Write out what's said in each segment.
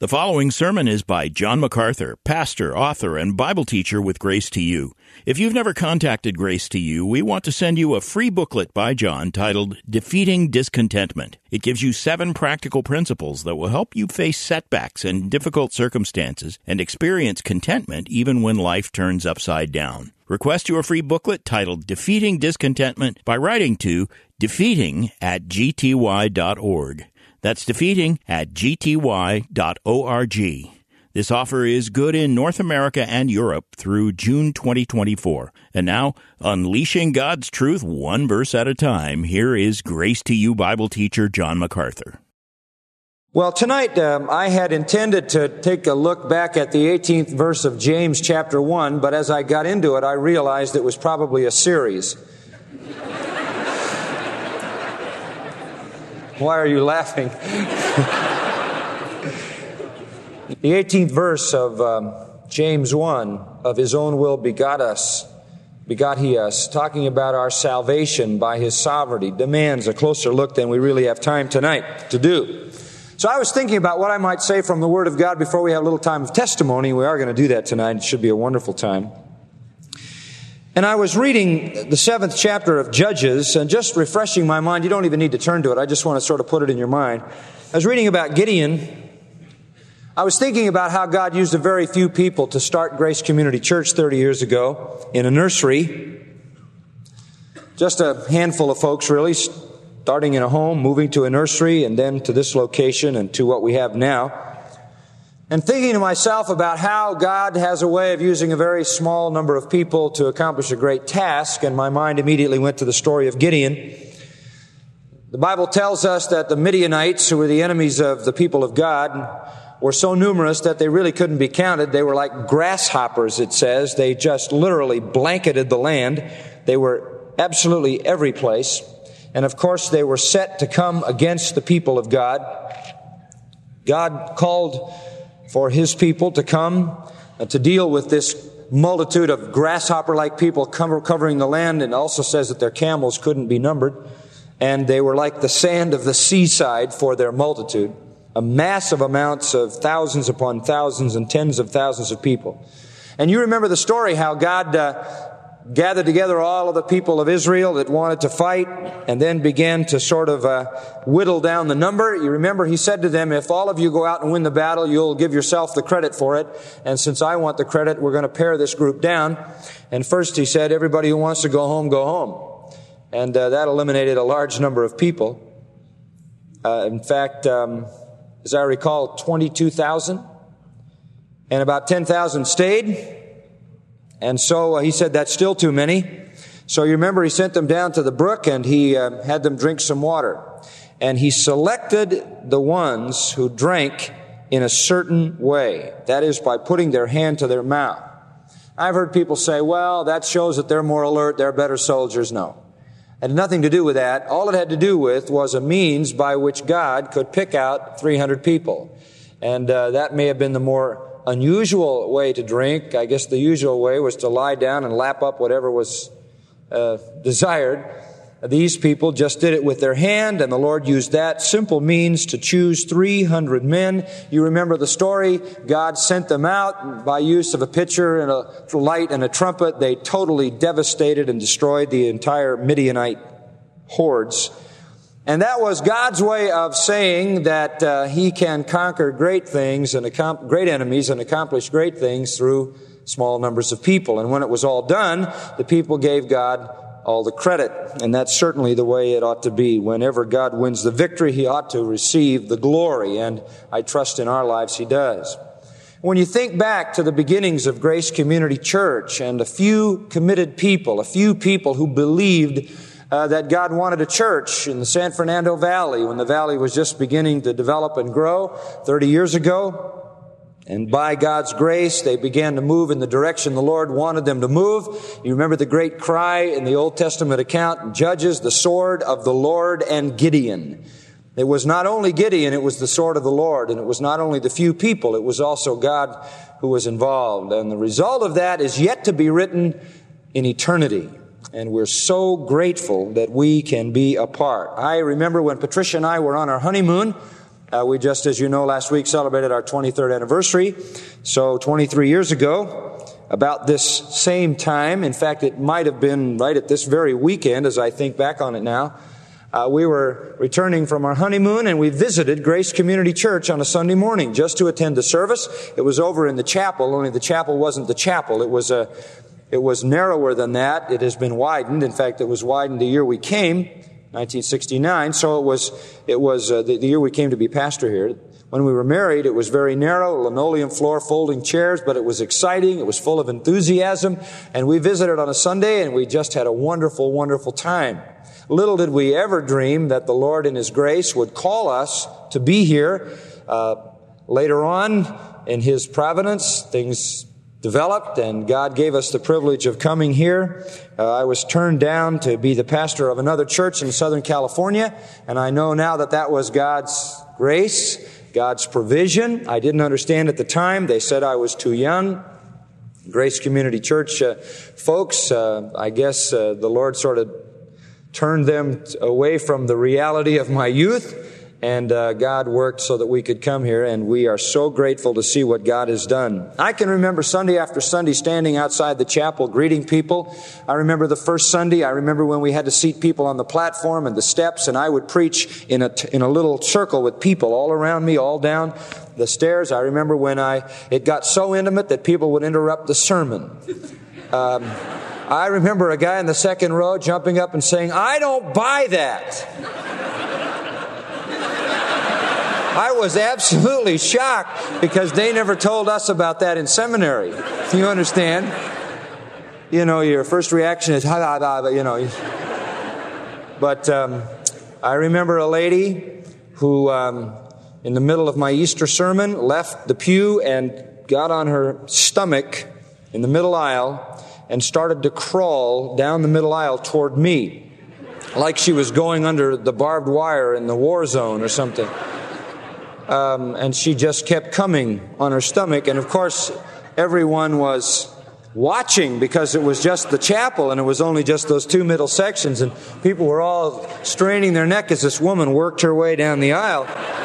The following sermon is by John MacArthur, pastor, author, and Bible teacher with Grace to You. If you've never contacted Grace to You, we want to send you a free booklet by John titled Defeating Discontentment. It gives you 7 practical principles that will help you face setbacks and difficult circumstances and experience contentment even when life turns upside down. Request your free booklet titled Defeating Discontentment by writing to defeating@gty.org. That's defeating@gty.org. This offer is good in North America and Europe through June 2024. And now, unleashing God's truth one verse at a time, here is Grace to You Bible teacher John MacArthur. Well, tonight I had intended to take a look back at the 18th verse of James chapter 1, but as I got into it, I realized it was probably a series. Why are you laughing? The 18th verse of James 1, of his own will begot he us, talking about our salvation by his sovereignty, demands a closer look than we really have time tonight to do. So I was thinking about what I might say from the Word of God before we have a little time of testimony. We are going to do that tonight. It should be a wonderful time. And I was reading the 7th chapter of Judges and just refreshing my mind. You don't even need to turn to it. I just want to sort of put it in your mind. I was reading about Gideon. I was thinking about how God used a very few people to start Grace Community Church 30 years ago in a nursery. Just a handful of folks, really, starting in a home, moving to a nursery, and then to this location and to what we have now. And thinking to myself about how God has a way of using a very small number of people to accomplish a great task, and my mind immediately went to the story of Gideon. The Bible tells us that the Midianites, who were the enemies of the people of God, were so numerous that they really couldn't be counted. They were like grasshoppers, it says. They just literally blanketed the land. They were absolutely every place. And of course, they were set to come against the people of God. God called for his people to come to deal with this multitude of grasshopper-like people covering the land, and also says that their camels couldn't be numbered, and they were like the sand of the seaside for their multitude, a massive amounts of thousands upon thousands and tens of thousands of people. And you remember the story how God gathered together all of the people of Israel that wanted to fight and then began to sort of whittle down the number. You remember he said to them, if all of you go out and win the battle, you'll give yourself the credit for it. And since I want the credit, we're going to pare this group down. And first he said, everybody who wants to go home, go home. And that eliminated a large number of people. In fact, as I recall, 22,000. And about 10,000 stayed. And so he said, that's still too many. So you remember he sent them down to the brook and he had them drink some water. And he selected the ones who drank in a certain way. That is, by putting their hand to their mouth. I've heard people say, well, that shows that they're more alert, they're better soldiers. No. It had nothing to do with that. All it had to do with was a means by which God could pick out 300 people. And that may have been the more unusual way to drink. I guess the usual way was to lie down and lap up whatever was desired. These people just did it with their hand, and the Lord used that simple means to choose 300 men. You remember the story. God sent them out by use of a pitcher and a light and a trumpet. They totally devastated and destroyed the entire Midianite hordes. And that was God's way of saying that he can conquer great things and great enemies and accomplish great things through small numbers of people. And when it was all done, the people gave God all the credit. And that's certainly the way it ought to be. Whenever God wins the victory, he ought to receive the glory. And I trust in our lives he does. When you think back to the beginnings of Grace Community Church and a few committed people, a few people who believed that God wanted a church in the San Fernando Valley when the valley was just beginning to develop and grow 30 years ago. And by God's grace, they began to move in the direction the Lord wanted them to move. You remember the great cry in the Old Testament account, Judges, the sword of the Lord and Gideon. It was not only Gideon, it was the sword of the Lord. And it was not only the few people, it was also God who was involved. And the result of that is yet to be written in eternity. And we're so grateful that we can be a part. I remember when Patricia and I were on our honeymoon, We just, as you know, last week celebrated our 23rd anniversary. So 23 years ago, about this same time, in fact, it might have been right at this very weekend as I think back on it now, we were returning from our honeymoon and we visited Grace Community Church on a Sunday morning just to attend the service. It was over in the chapel, only the chapel wasn't the chapel. It was narrower than that. It has been widened. In fact, it was widened the year we came, 1969. So it was the year we came to be pastor here. When we were married, it was very narrow, linoleum floor, folding chairs, but it was exciting. It was full of enthusiasm. And we visited on a Sunday and we just had a wonderful, wonderful time. Little did we ever dream that the Lord in His grace would call us to be here. Later on, in His providence, things developed and God gave us the privilege of coming here. I was turned down to be the pastor of another church in Southern California, and I know now that that was God's grace, God's provision. I didn't understand at the time. They said I was too young. Grace Community Church folks, I guess the Lord sort of turned them away from the reality of my youth, and God worked so that we could come here, and we are so grateful to see what God has done. I can remember Sunday after Sunday standing outside the chapel greeting people. I remember the first Sunday. I remember when we had to seat people on the platform and the steps, and I would preach in a little circle with people all around me, all down the stairs. I remember when it got so intimate that people would interrupt the sermon. I remember a guy in the second row jumping up and saying, "I don't buy that." I was absolutely shocked because they never told us about that in seminary. You understand? You know, your first reaction is, you know. But I remember a lady who, in the middle of my Easter sermon, left the pew and got on her stomach in the middle aisle and started to crawl down the middle aisle toward me, like she was going under the barbed wire in the war zone or something. And she just kept coming on her stomach. And of course, everyone was watching because it was just the chapel and it was only just those two middle sections. And people were all straining their neck as this woman worked her way down the aisle.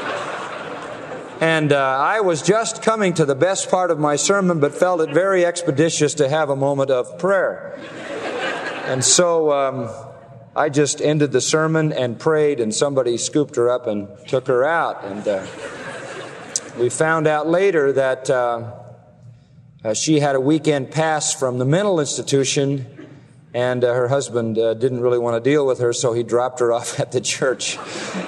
And I was just coming to the best part of my sermon, but felt it very expeditious to have a moment of prayer. And so I just ended the sermon and prayed, and somebody scooped her up and took her out. And we found out later that she had a weekend pass from the mental institution, and her husband didn't really want to deal with her, so he dropped her off at the church.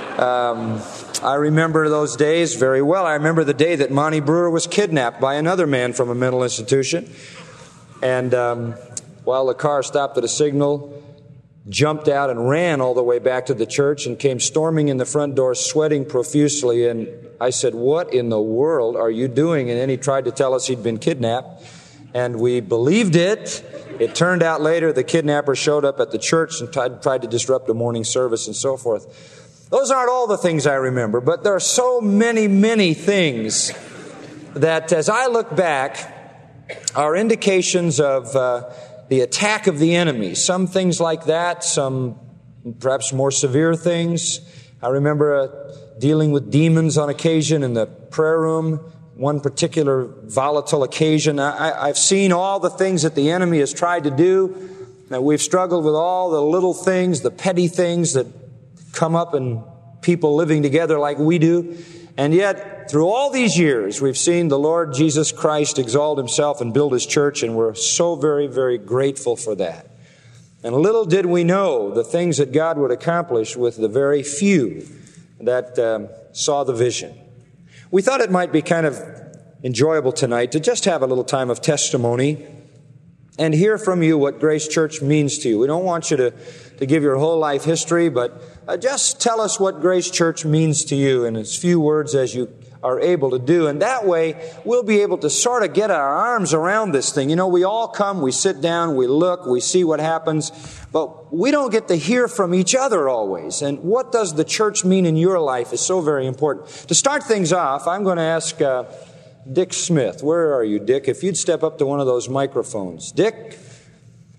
I remember those days very well. I remember the day that Monty Brewer was kidnapped by another man from a mental institution. And while the car stopped at a signal, jumped out and ran all the way back to the church and came storming in the front door, sweating profusely. And I said, "What in the world are you doing?" And then he tried to tell us he'd been kidnapped. And we believed it. It turned out later the kidnapper showed up at the church and tried to disrupt the morning service and so forth. Those aren't all the things I remember, but there are so many, many things that as I look back are indications of the attack of the enemy. Some things like that, some perhaps more severe things. I remember dealing with demons on occasion in the prayer room, one particular volatile occasion. I've seen all the things that the enemy has tried to do. Now, we've struggled with all the little things, the petty things that come up in people living together like we do. And yet, through all these years, we've seen the Lord Jesus Christ exalt Himself and build His church, and we're so very, very grateful for that. And little did we know the things that God would accomplish with the very few that saw the vision. We thought it might be kind of enjoyable tonight to just have a little time of testimony and hear from you what Grace Church means to you. We don't want you to give your whole life history, but just tell us what Grace Church means to you in as few words as you are able to do. And that way, we'll be able to sort of get our arms around this thing. You know, we all come, we sit down, we look, we see what happens, but we don't get to hear from each other always. And what does the church mean in your life is so very important. To start things off, I'm going to ask Dick Smith. Where are you, Dick? If you'd step up to one of those microphones. Dick,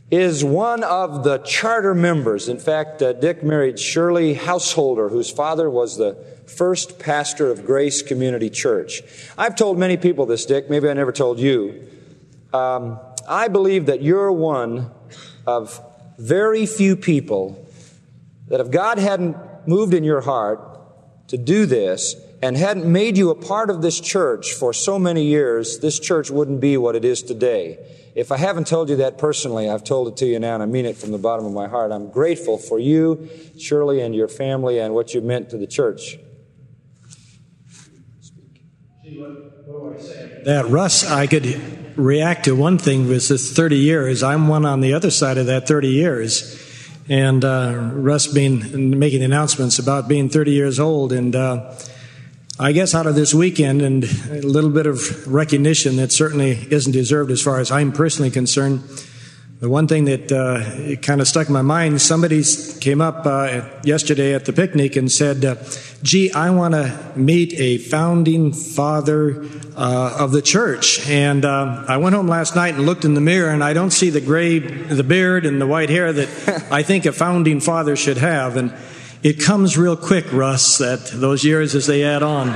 is one of the charter members. In fact, Dick married Shirley Householder, whose father was the first pastor of Grace Community Church. I've told many people this, Dick. Maybe I never told you. I believe that you're one of very few people that if God hadn't moved in your heart to do this and hadn't made you a part of this church for so many years, this church wouldn't be what it is today. If I haven't told you that personally, I've told it to you now, and I mean it from the bottom of my heart. I'm grateful for you, Shirley, and your family, and what you meant to the church. That, Russ, I could react to one thing was this 30 years. I'm one on the other side of that 30 years. And Russ making announcements about being 30 years old. And I guess out of this weekend and a little bit of recognition that certainly isn't deserved as far as I'm personally concerned, the one thing that kind of stuck in my mind, somebody came up yesterday at the picnic and said, gee, I want to meet a founding father of the church. And I went home last night and looked in the mirror, and I don't see the beard and the white hair that I think a founding father should have. And it comes real quick, Russ, that those years as they add on.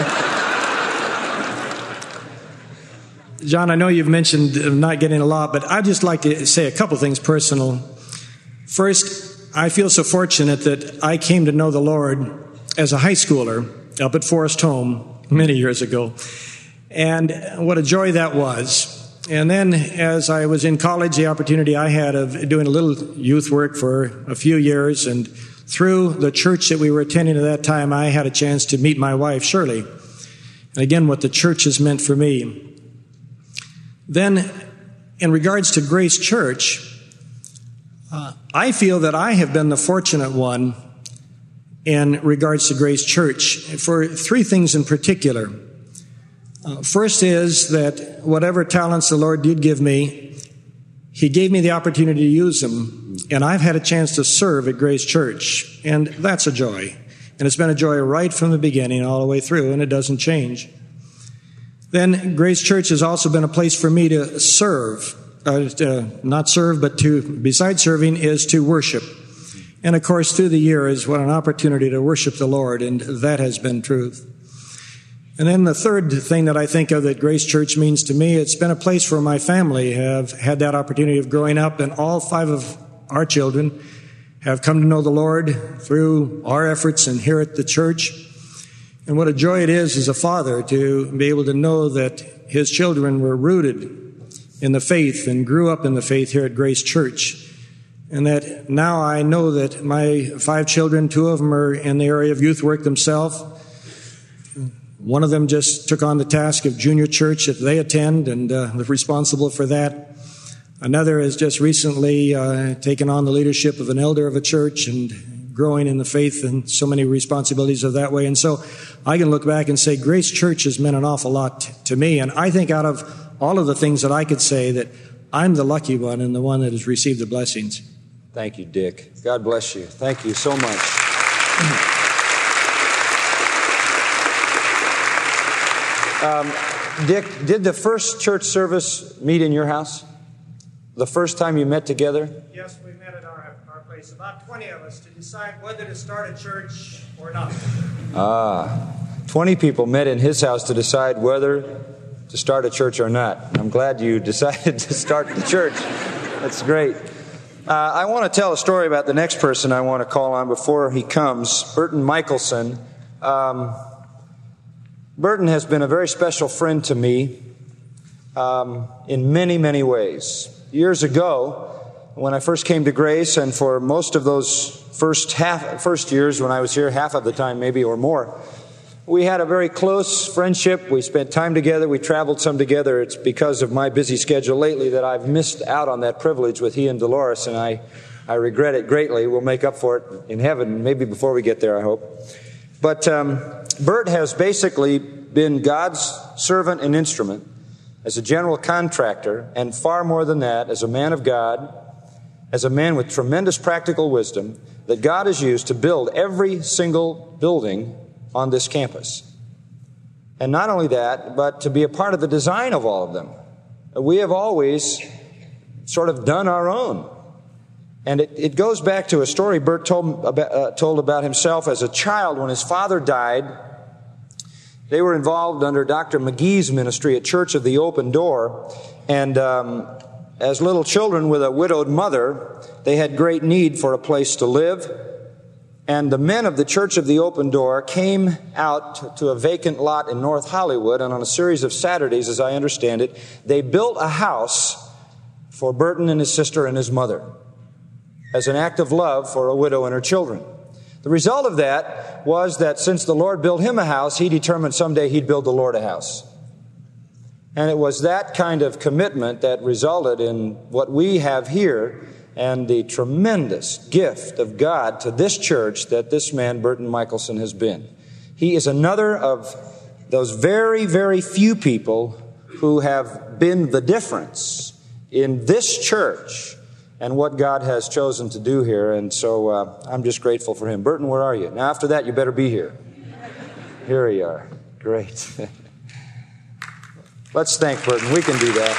John, I know you've mentioned not getting a lot, but I'd just like to say a couple things personal. First, I feel so fortunate that I came to know the Lord as a high schooler up at Forest Home many years ago. And what a joy that was. And then as I was in college, the opportunity I had of doing a little youth work for a few years, and through the church that we were attending at that time, I had a chance to meet my wife, Shirley. And again, what the church has meant for me. Then, in regards to Grace Church, I feel that I have been the fortunate one in regards to Grace Church for three things in particular. First is that whatever talents the Lord did give me, He gave me the opportunity to use them, and I've had a chance to serve at Grace Church, and that's a joy. And it's been a joy right from the beginning all the way through, and it doesn't change. Then Grace Church has also been a place for me to serve, not serve, but besides serving, is to worship. And of course, through the years, what an opportunity to worship the Lord, and that has been truth. And then the third thing that I think of that Grace Church means to me, it's been a place where my family have had that opportunity of growing up, and all 5 of our children have come to know the Lord through our efforts and here at the church. And what a joy it is as a father to be able to know that his children were rooted in the faith and grew up in the faith here at Grace Church. And that now I know that my 5 children, 2 of them are in the area of youth work themselves. One of them just took on the task of junior church that they attend, and was responsible for that. Another has just recently taken on the leadership of an elder of a church and growing in the faith, and so many responsibilities of that way. And so I can look back and say Grace Church has meant an awful lot to me. And I think out of all of the things that I could say, that I'm the lucky one and the one that has received the blessings. Thank you, Dick. God bless you. Thank you so much. Dick, did the first church service meet in your house? The first time you met together? Yes, we met at our place, about 20 of us, to decide whether to start a church or not. 20 people met in his house to decide whether to start a church or not. I'm glad you decided to start the church. That's great. I want to tell a story about the next person I want to call on before he comes, Burton Michelson. Burton has been a very special friend to me in many, many ways. Years ago, when I first came to Grace, and for most of those first years when I was here, half of the time maybe or more, we had a very close friendship. We spent time together. We traveled some together. It's because of my busy schedule lately that I've missed out on that privilege with he and Dolores, and I regret it greatly. We'll make up for it in heaven, maybe before we get there, I hope. But Bert has basically been God's servant and instrument as a general contractor, and far more than that, as a man of God, as a man with tremendous practical wisdom that God has used to build every single building on this campus. And not only that, but to be a part of the design of all of them. We have always sort of done our own. And it goes back to a story Bert told about himself as a child. When his father died, they were involved under Dr. McGee's ministry at Church of the Open Door. And as little children with a widowed mother, they had great need for a place to live. And the men of the Church of the Open Door came out to a vacant lot in North Hollywood, and on a series of Saturdays, as I understand it, they built a house for Burton and his sister and his mother as an act of love for a widow and her children. The result of that was that since the Lord built him a house, he determined someday he'd build the Lord a house. And it was that kind of commitment that resulted in what we have here and the tremendous gift of God to this church that this man, Burton Michelson, has been. He is another of those very, very few people who have been the difference in this church and what God has chosen to do here. And so I'm just grateful for him. Burton, where are you? Now, after that, you better be here. Here you are. Great. Let's thank Burton. We can do that.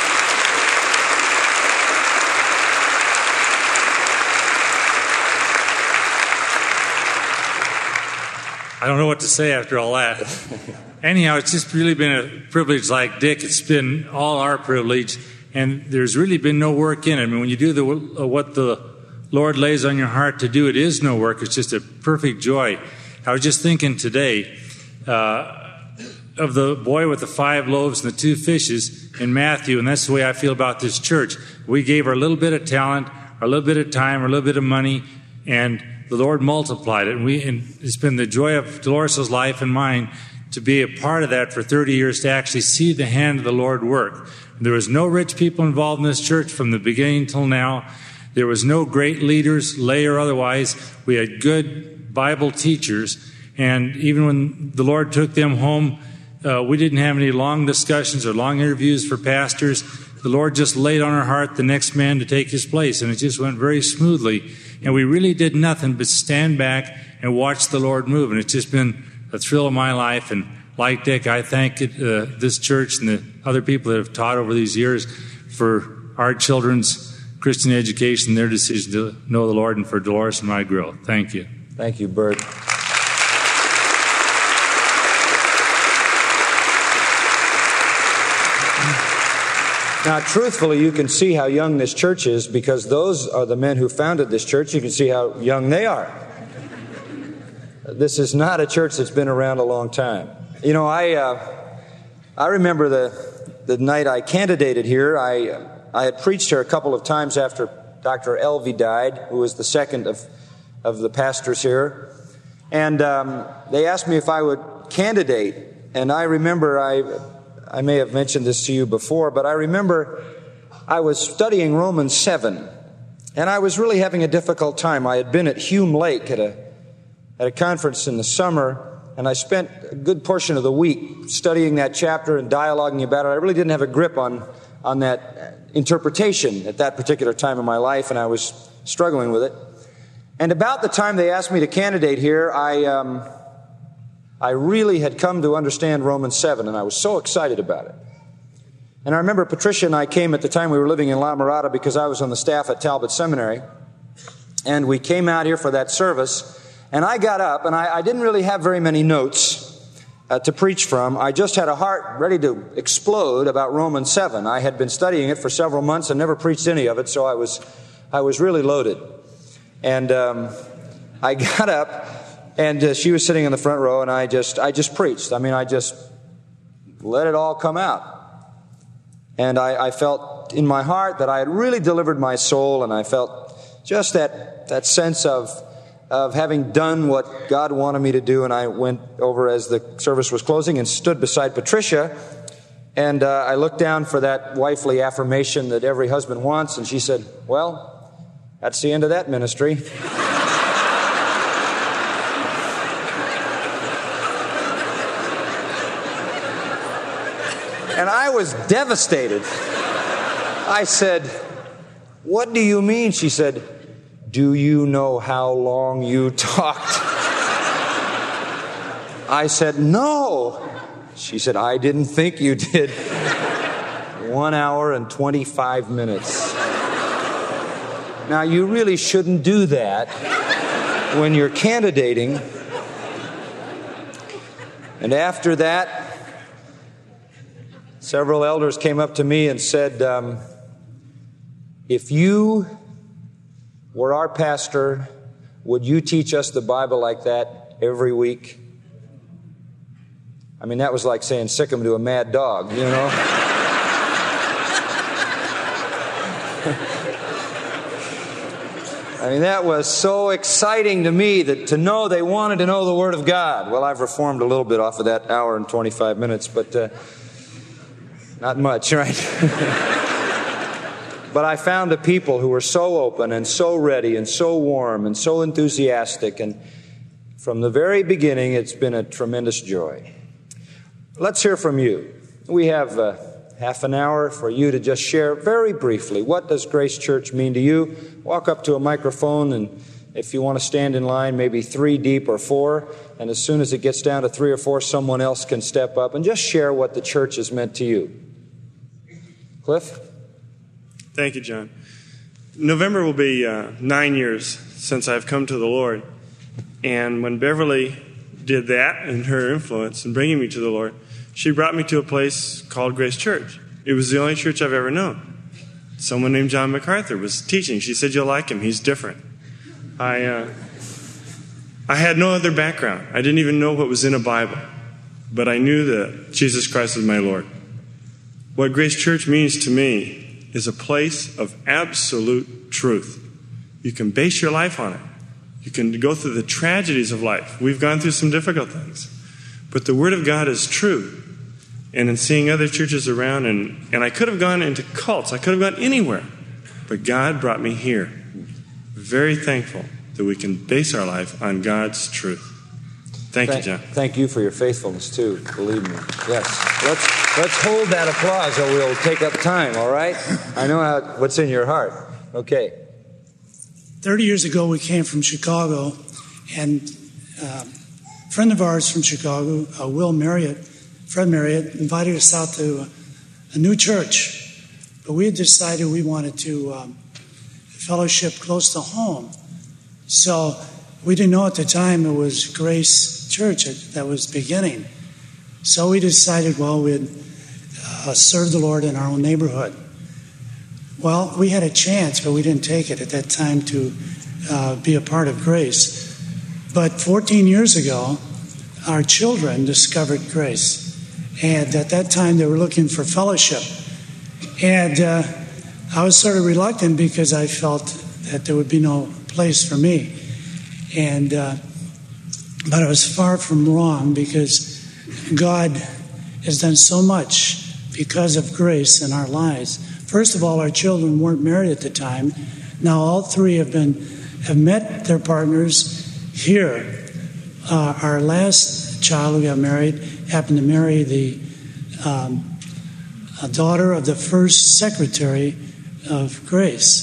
I don't know what to say after all that. Anyhow, it's just really been a privilege like Dick. It's been all our privilege. And there's really been no work in it. I mean, when you do what the Lord lays on your heart to do, it is no work. It's just a perfect joy. I was just thinking today of the boy with the 5 loaves and the 2 fishes in Matthew, and that's the way I feel about this church. We gave our little bit of talent, our little bit of time, our little bit of money, and the Lord multiplied it. And it's been the joy of Dolores' life and mine to be a part of that for 30 years, to actually see the hand of the Lord work. There was no rich people involved in this church from the beginning till now. There was no great leaders, lay or otherwise. We had good Bible teachers. And even when the Lord took them home, we didn't have any long discussions or long interviews for pastors. The Lord just laid on our heart the next man to take his place. And it just went very smoothly. And we really did nothing but stand back and watch the Lord move. And it's just been a thrill of my life. And like Dick, I thank this church and the other people that have taught over these years for our children's Christian education, their decision to know the Lord, and for Dolores and my growth. Thank you. Thank you, Bert. Now, truthfully, you can see how young this church is because those are the men who founded this church. You can see how young they are. This is not a church that's been around a long time. You know, I remember the night I candidated here. I had preached here a couple of times after Dr. Elvey died, who was the second of the pastors here. And they asked me if I would candidate. And I remember, I may have mentioned this to you before, but I remember I was studying Romans 7. And I was really having a difficult time. I had been at Hume Lake at a conference in the summer, and I spent a good portion of the week studying that chapter and dialoguing about it. I really didn't have a grip on that interpretation at that particular time in my life, and I was struggling with it. And about the time they asked me to candidate here, I really had come to understand Romans 7, and I was so excited about it. And I remember Patricia and I came at the time we were living in La Mirada because I was on the staff at Talbot Seminary, and we came out here for that service. And I got up, and I didn't really have very many notes to preach from. I just had a heart ready to explode about Romans 7. I had been studying it for several months and never preached any of it, so I was really loaded. And I got up, and she was sitting in the front row, and I just preached. I mean, I just let it all come out. And I felt in my heart that I had really delivered my soul, and I felt just that sense of having done what God wanted me to do. And I went over as the service was closing and stood beside Patricia, and I looked down for that wifely affirmation that every husband wants, and she said, "Well, that's the end of that ministry." And I was devastated. I said, "What do you mean?" She said, "Do you know how long you talked?" I said, "No." She said, "I didn't think you did." 1 hour and 25 minutes. Now, you really shouldn't do that when you're candidating. And after that, several elders came up to me and said, if you were our pastor, would you teach us the Bible like that every week? I mean, that was like saying sick 'em to a mad dog, you know? I mean, that was so exciting to me to know they wanted to know the Word of God. Well, I've reformed a little bit off of that hour and 25 minutes, but not much, right? But I found a people who were so open and so ready and so warm and so enthusiastic. And from the very beginning, it's been a tremendous joy. Let's hear from you. We have half an hour for you to just share very briefly. What does Grace Church mean to you? Walk up to a microphone, and if you want to stand in line, maybe 3 deep or 4. And as soon as it gets down to 3 or 4, someone else can step up and just share what the church has meant to you. Cliff? Thank you, John. November will be 9 years since I've come to the Lord. And when Beverly did that in her influence in bringing me to the Lord, she brought me to a place called Grace Church. It was the only church I've ever known. Someone named John MacArthur was teaching. She said, "You'll like him. He's different." I had no other background. I didn't even know what was in a Bible. But I knew that Jesus Christ was my Lord. What Grace Church means to me is a place of absolute truth. You can base your life on it. You can go through the tragedies of life. We've gone through some difficult things. But the Word of God is true. And in seeing other churches around, and I could have gone into cults. I could have gone anywhere. But God brought me here. Very thankful that we can base our life on God's truth. Thank you, John. Thank you for your faithfulness, too. Believe me. Yes. Let's hold that applause, or we'll take up time, all right? I know what's in your heart. Okay. 30 years ago, we came from Chicago, and a friend of ours from Chicago, Fred Marriott, invited us out to a new church. But we had decided we wanted to fellowship close to home. So we didn't know at the time it was Grace Church that was beginning. So we decided, well, we'd serve the Lord in our own neighborhood. Well, we had a chance, but we didn't take it at that time to be a part of Grace. But 14 years ago, our children discovered Grace. And at that time, they were looking for fellowship. And I was sort of reluctant because I felt that there would be no place for me. And but I was far from wrong, because God has done so much because of Grace in our lives. First of all, our children weren't married at the time. Now all 3 have met their partners here. Our last child who got married happened to marry the daughter of the first secretary of Grace.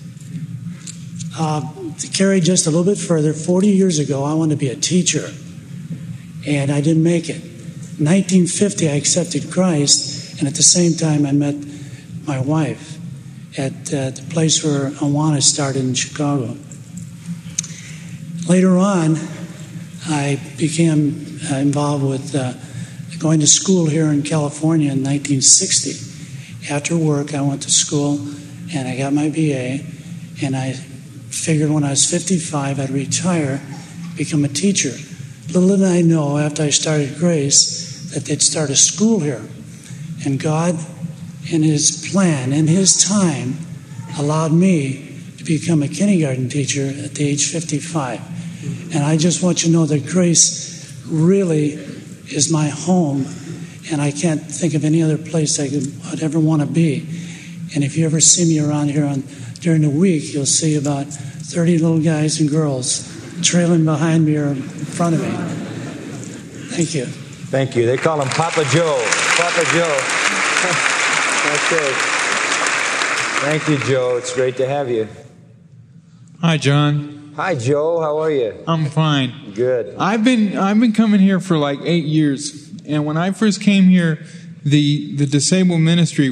To carry just a little bit further, 40 years ago, I wanted to be a teacher, and I didn't make it. In 1950, I accepted Christ, and at the same time, I met my wife at the place where Awana started in Chicago. Later on, I became involved with going to school here in California in 1960. After work, I went to school, and I got my BA, and I figured when I was 55, I'd retire, become a teacher. Little did I know, after I started Grace, that they'd start a school here. And God, in His plan, in His time, allowed me to become a kindergarten teacher at the age 55. And I just want you to know that Grace really is my home, and I can't think of any other place I'd ever want to be. And if you ever see me around here during the week, you'll see about 30 little guys and girls trailing behind me or in front of me. Thank you. Thank you. They call him Papa Joe. Papa Joe. Okay. Thank you, Joe. It's great to have you. Hi, John. Hi, Joe. How are you? I'm fine. Good. I've been coming here for like 8 years, and when I first came here, the disabled ministry was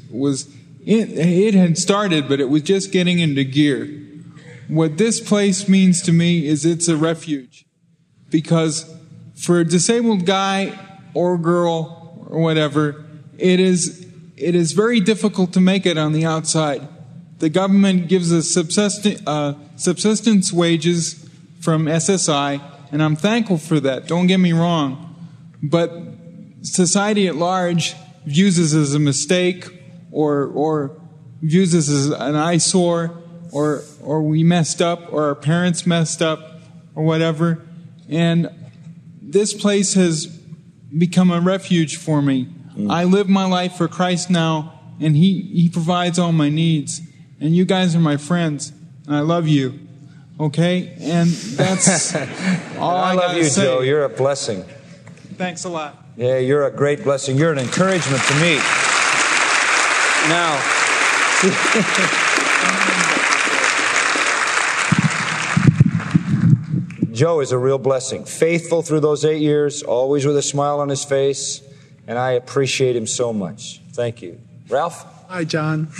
it had started, but it was just getting into gear. What this place means to me is it's a refuge, because for a disabled guy or girl or whatever, it is very difficult to make it on the outside. The government gives us subsistence wages from SSI, and I'm thankful for that. Don't get me wrong. But society at large views us as a mistake, or views us as an eyesore, or we messed up, or our parents messed up, or whatever. And this place has become a refuge for me. I live my life for Christ now, and He provides all my needs. And you guys are my friends, and I love you. Okay? And that's all I love you, say. Joe. You're a blessing. Thanks a lot. Yeah, you're a great blessing. You're an encouragement to me. Now, Joe is a real blessing. Faithful through those 8 years, always with a smile on his face, and I appreciate him so much. Thank you. Ralph? Hi, John.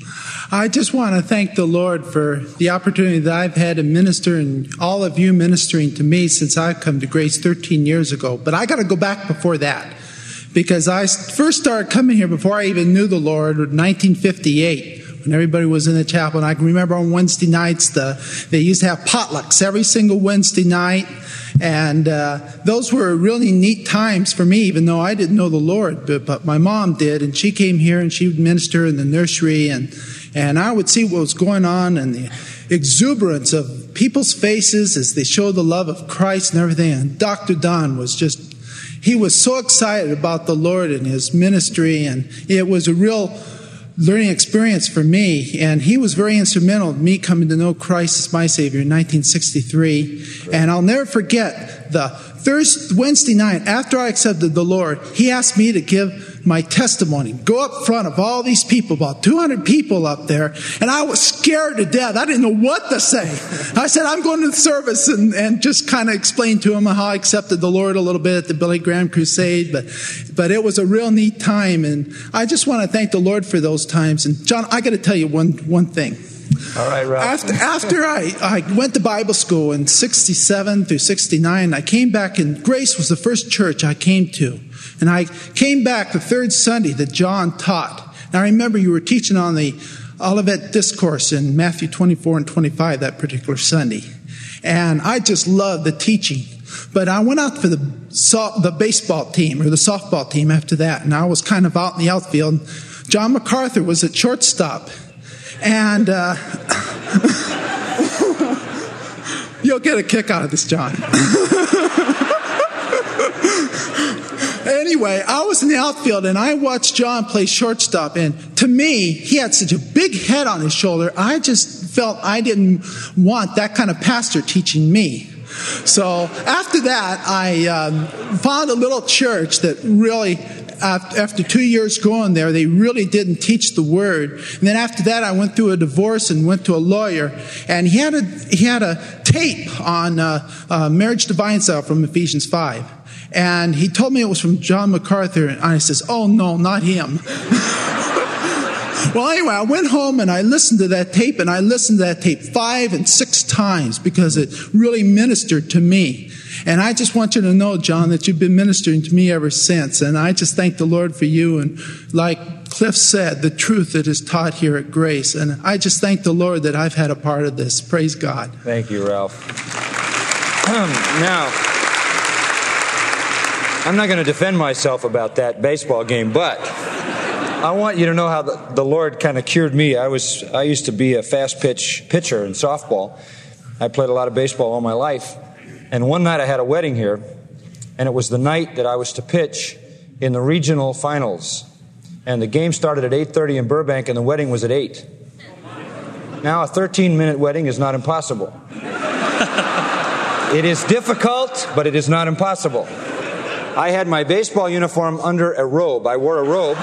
I just want to thank the Lord for the opportunity that I've had to minister, and all of you ministering to me since I've come to Grace 13 years ago. But I got to go back before that, because I first started coming here before I even knew the Lord in 1958. When everybody was in the chapel. And I can remember on Wednesday nights, they used to have potlucks every single Wednesday night. And those were really neat times for me, even though I didn't know the Lord. But my mom did, and she came here and she would minister in the nursery. And I would see what was going on and the exuberance of people's faces as they showed the love of Christ and everything. And Dr. Don was he was so excited about the Lord and his ministry. And it was a real learning experience for me, and he was very instrumental in me coming to know Christ as my Savior in 1963. And I'll never forget the Wednesday night after I accepted the Lord, he asked me to give my testimony, go up front of all these people, about 200 people up there, and I was scared to death. I didn't know what to say. I said, I'm going to the service, and just kind of explained to him how I accepted the Lord a little bit at the Billy Graham Crusade, but it was a real neat time, and I just want to thank the Lord for those times. And John, I got to tell you one thing. All right, Ralph. After I went to Bible school in 67 through 69, I came back, and Grace was the first church I came to. And I came back the third Sunday that John taught. And I remember you were teaching on the Olivet Discourse in Matthew 24 and 25 that particular Sunday. And I just loved the teaching. But I went out for the baseball team or the softball team after that. And I was kind of out in the outfield. John MacArthur was at shortstop. And you'll get a kick out of this, John. Anyway, I was in the outfield, and I watched John play shortstop. And to me, he had such a big head on his shoulder, I just felt I didn't want that kind of pastor teaching me. So after that, I found a little church that really, after 2 years going there, they really didn't teach the Word. And then after that, I went through a divorce and went to a lawyer. And he had a tape on marriage divine style from Ephesians 5. And he told me it was from John MacArthur. And I says, oh, no, not him. Well, anyway, I went home and I listened to that tape. And I listened to that tape 5 and 6 times because it really ministered to me. And I just want you to know, John, that you've been ministering to me ever since. And I just thank the Lord for you. And like Cliff said, the truth that is taught here at Grace. And I just thank the Lord that I've had a part of this. Praise God. Thank you, Ralph. Now, I'm not going to defend myself about that baseball game, but I want you to know how the Lord kind of cured me. I used to be a fast pitch pitcher in softball. I played a lot of baseball all my life. And one night I had a wedding here, and it was the night that I was to pitch in the regional finals. And the game started at 8:30 in Burbank, and the wedding was at 8. Now, a 13-minute wedding is not impossible. It is difficult, but it is not impossible. I had my baseball uniform under a robe. I wore a robe.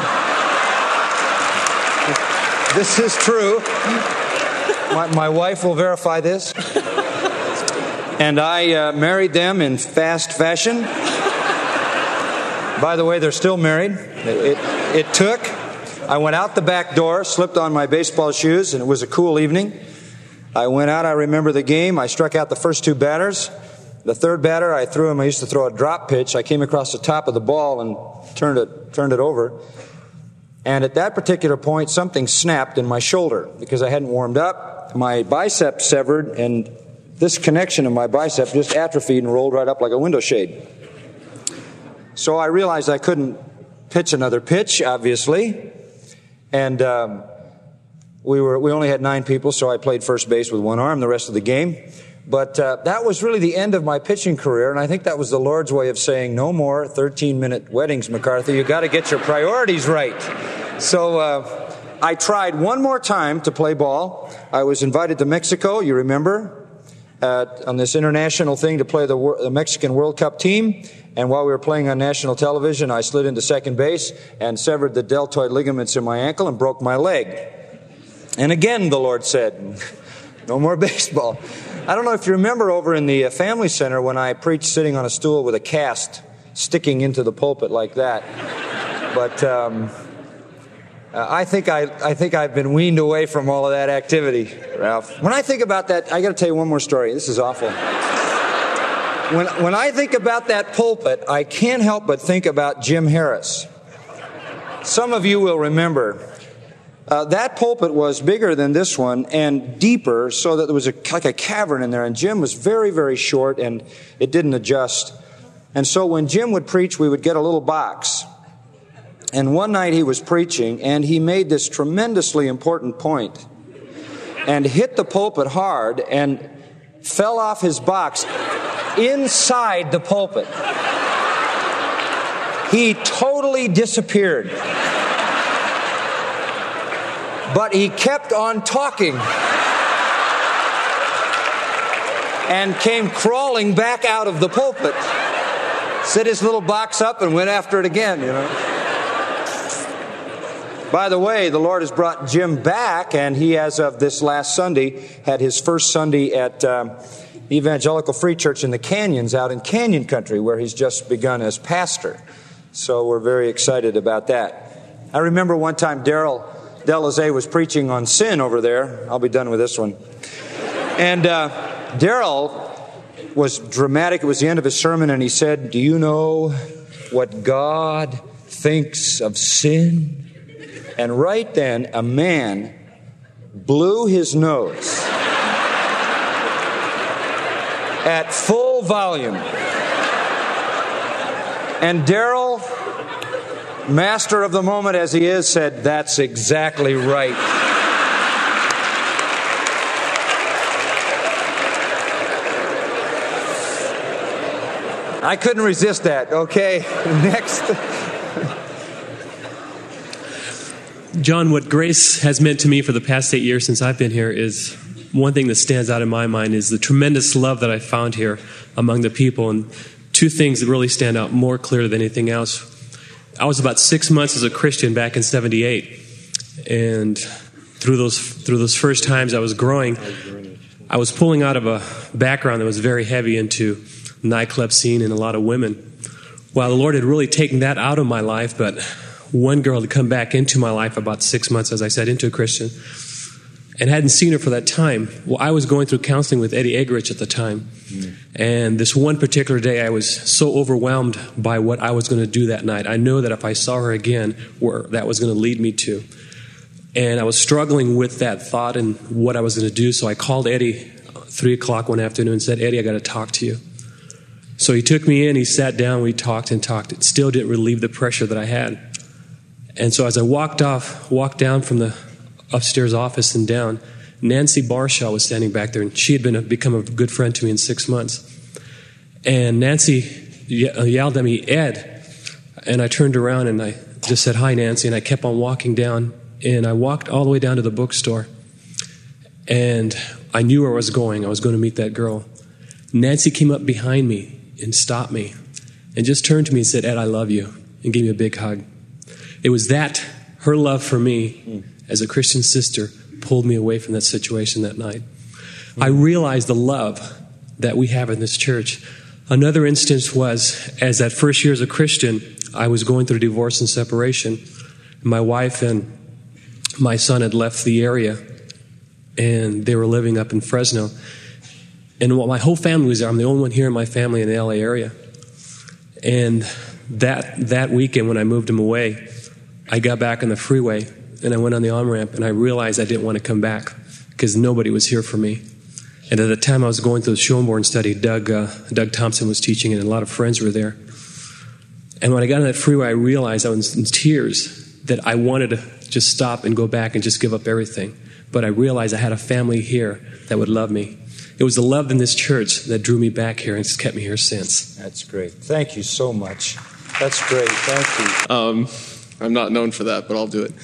This is true. My wife will verify this. And I married them in fast fashion. By the way, they're still married. It took. I went out the back door, slipped on my baseball shoes, and it was a cool evening. I went out, I remember the game. I struck out the first two batters. The third batter, I threw him. I used to throw a drop pitch. I came across the top of the ball and turned it over. And at that particular point, something snapped in my shoulder because I hadn't warmed up. My bicep severed, and this connection in my bicep just atrophied and rolled right up like a window shade. So I realized I couldn't pitch another pitch, obviously. And we only had 9 people, so I played first base with one arm the rest of the game. But that was really the end of my pitching career, and I think that was the Lord's way of saying, no more 13-minute weddings, MacArthur. You've got to get your priorities right. So I tried one more time to play ball. I was invited to Mexico, you remember, on this international thing to play the Mexican World Cup team. And while we were playing on national television, I slid into second base and severed the deltoid ligaments in my ankle and broke my leg. And again, the Lord said, no more baseball. I don't know if you remember over in the Family Center when I preached sitting on a stool with a cast sticking into the pulpit like that. But I think I've been weaned away from all of that activity, Ralph. When I think about that, I got to tell you one more story. This is awful. When I think about that pulpit, I can't help but think about Jim Harris. Some of you will remember. That pulpit was bigger than this one and deeper, so that there was like a cavern in there. And Jim was very, very short, and it didn't adjust. And so when Jim would preach, we would get a little box. And one night he was preaching, and he made this tremendously important point and hit the pulpit hard and fell off his box inside the pulpit. He totally disappeared. But he kept on talking and came crawling back out of the pulpit, set his little box up, and went after it again, you know. By the way, the Lord has brought Jim back, and he, as of this last Sunday, had his first Sunday at the Evangelical Free Church in the Canyons out in Canyon Country, where he's just begun as pastor. So we're very excited about that. I remember one time Del Azay was preaching on sin over there. I'll be done with this one. And Darrell was dramatic. It was the end of his sermon, and he said, "Do you know what God thinks of sin?" And right then, a man blew his nose at full volume. And Darrell, master of the moment as he is, said, "That's exactly right." I couldn't resist that. Okay, next. John, what grace has meant to me for the past 8 years since I've been here is one thing that stands out in my mind is the tremendous love that I found here among the people. And two things that really stand out more clearly than anything else. I was about 6 months as a Christian back in '78. And through those first times I was growing, I was pulling out of a background that was very heavy into nightclub scene and a lot of women. Well, the Lord had really taken that out of my life, but one girl had come back into my life about 6 months, as I said, into a Christian, and hadn't seen her for that time. Well, I was going through counseling with Eddie Eggerich at the time, and this one particular day I was so overwhelmed by what I was going to do that night. I knew that if I saw her again, where that was going to lead me to. And I was struggling with that thought and what I was going to do, so I called Eddie 3 o'clock one afternoon and said, "Eddie, I got to talk to you." So he took me in, he sat down, we talked and talked. It still didn't relieve the pressure that I had. And so as I walked down from the upstairs office and down, Nancy Barshaw was standing back there, and she had become a good friend to me in 6 months. And Nancy yelled at me, "Ed." And I turned around and I just said, "Hi, Nancy," and I kept on walking down, and I walked all the way down to the bookstore. And I knew where I was going. I was going to meet that girl. Nancy came up behind me and stopped me and just turned to me and said, "Ed, I love you," and gave me a big hug. It was that, her love for me as a Christian sister, pulled me away from that situation that night. I realized the love that we have in this church. Another instance was, as that first year as a Christian, I was going through divorce and separation. My wife and my son had left the area, and they were living up in Fresno. And my whole family was there. I'm the only one here in my family in the LA area. And that weekend when I moved him away, I got back on the freeway, and I went on the on-ramp, and I realized I didn't want to come back because nobody was here for me. And at the time I was going through the Schoenborn study, Doug Thompson was teaching, and a lot of friends were there. And when I got on that freeway, I realized I was in tears that I wanted to just stop and go back and just give up everything. But I realized I had a family here that would love me. It was the love in this church that drew me back here and has kept me here since. That's great. Thank you so much. That's great. Thank you. I'm not known for that, but I'll do it.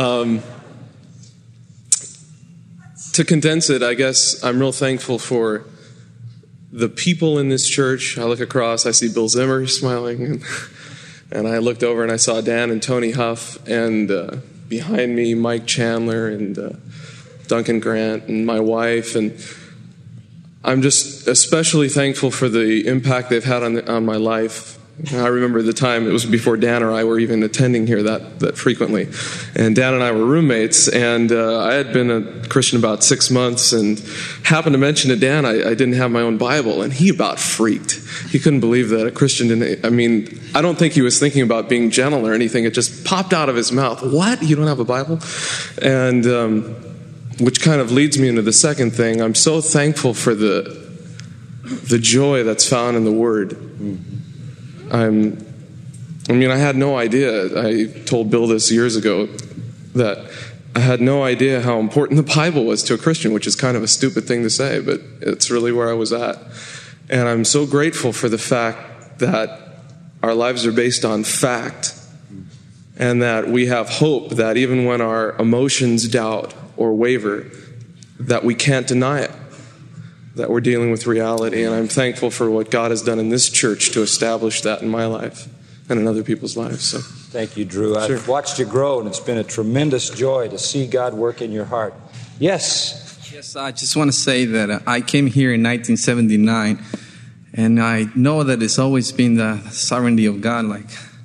To condense it, I guess I'm real thankful for the people in this church. I look across, I see Bill Zimmer smiling, and I looked over and I saw Dan and Tony Huff, and behind me, Mike Chandler and Duncan Grant and my wife, and I'm just especially thankful for the impact they've had on my life. I remember the time, it was before Dan or I were even attending here that frequently. And Dan and I were roommates, and I had been a Christian about 6 months and happened to mention to Dan I didn't have my own Bible, and he about freaked. He couldn't believe that a Christian didn't, I don't think he was thinking about being gentle or anything. It just popped out of his mouth. What? You don't have a Bible? And which kind of leads me into the second thing. I'm so thankful for the joy that's found in the Word. I had no idea. I told Bill this years ago that I had no idea how important the Bible was to a Christian, which is kind of a stupid thing to say, but it's really where I was at. And I'm so grateful for the fact that our lives are based on fact, and that we have hope that even when our emotions doubt or waver, that we can't deny it, that we're dealing with reality. And I'm thankful for what God has done in this church to establish that in my life and in other people's lives. So, thank you, Drew. Sure. I've watched you grow, and it's been a tremendous joy to see God work in your heart. Yes? Yes, I just want to say that I came here in 1979, and I know that it's always been the sovereignty of God. Like,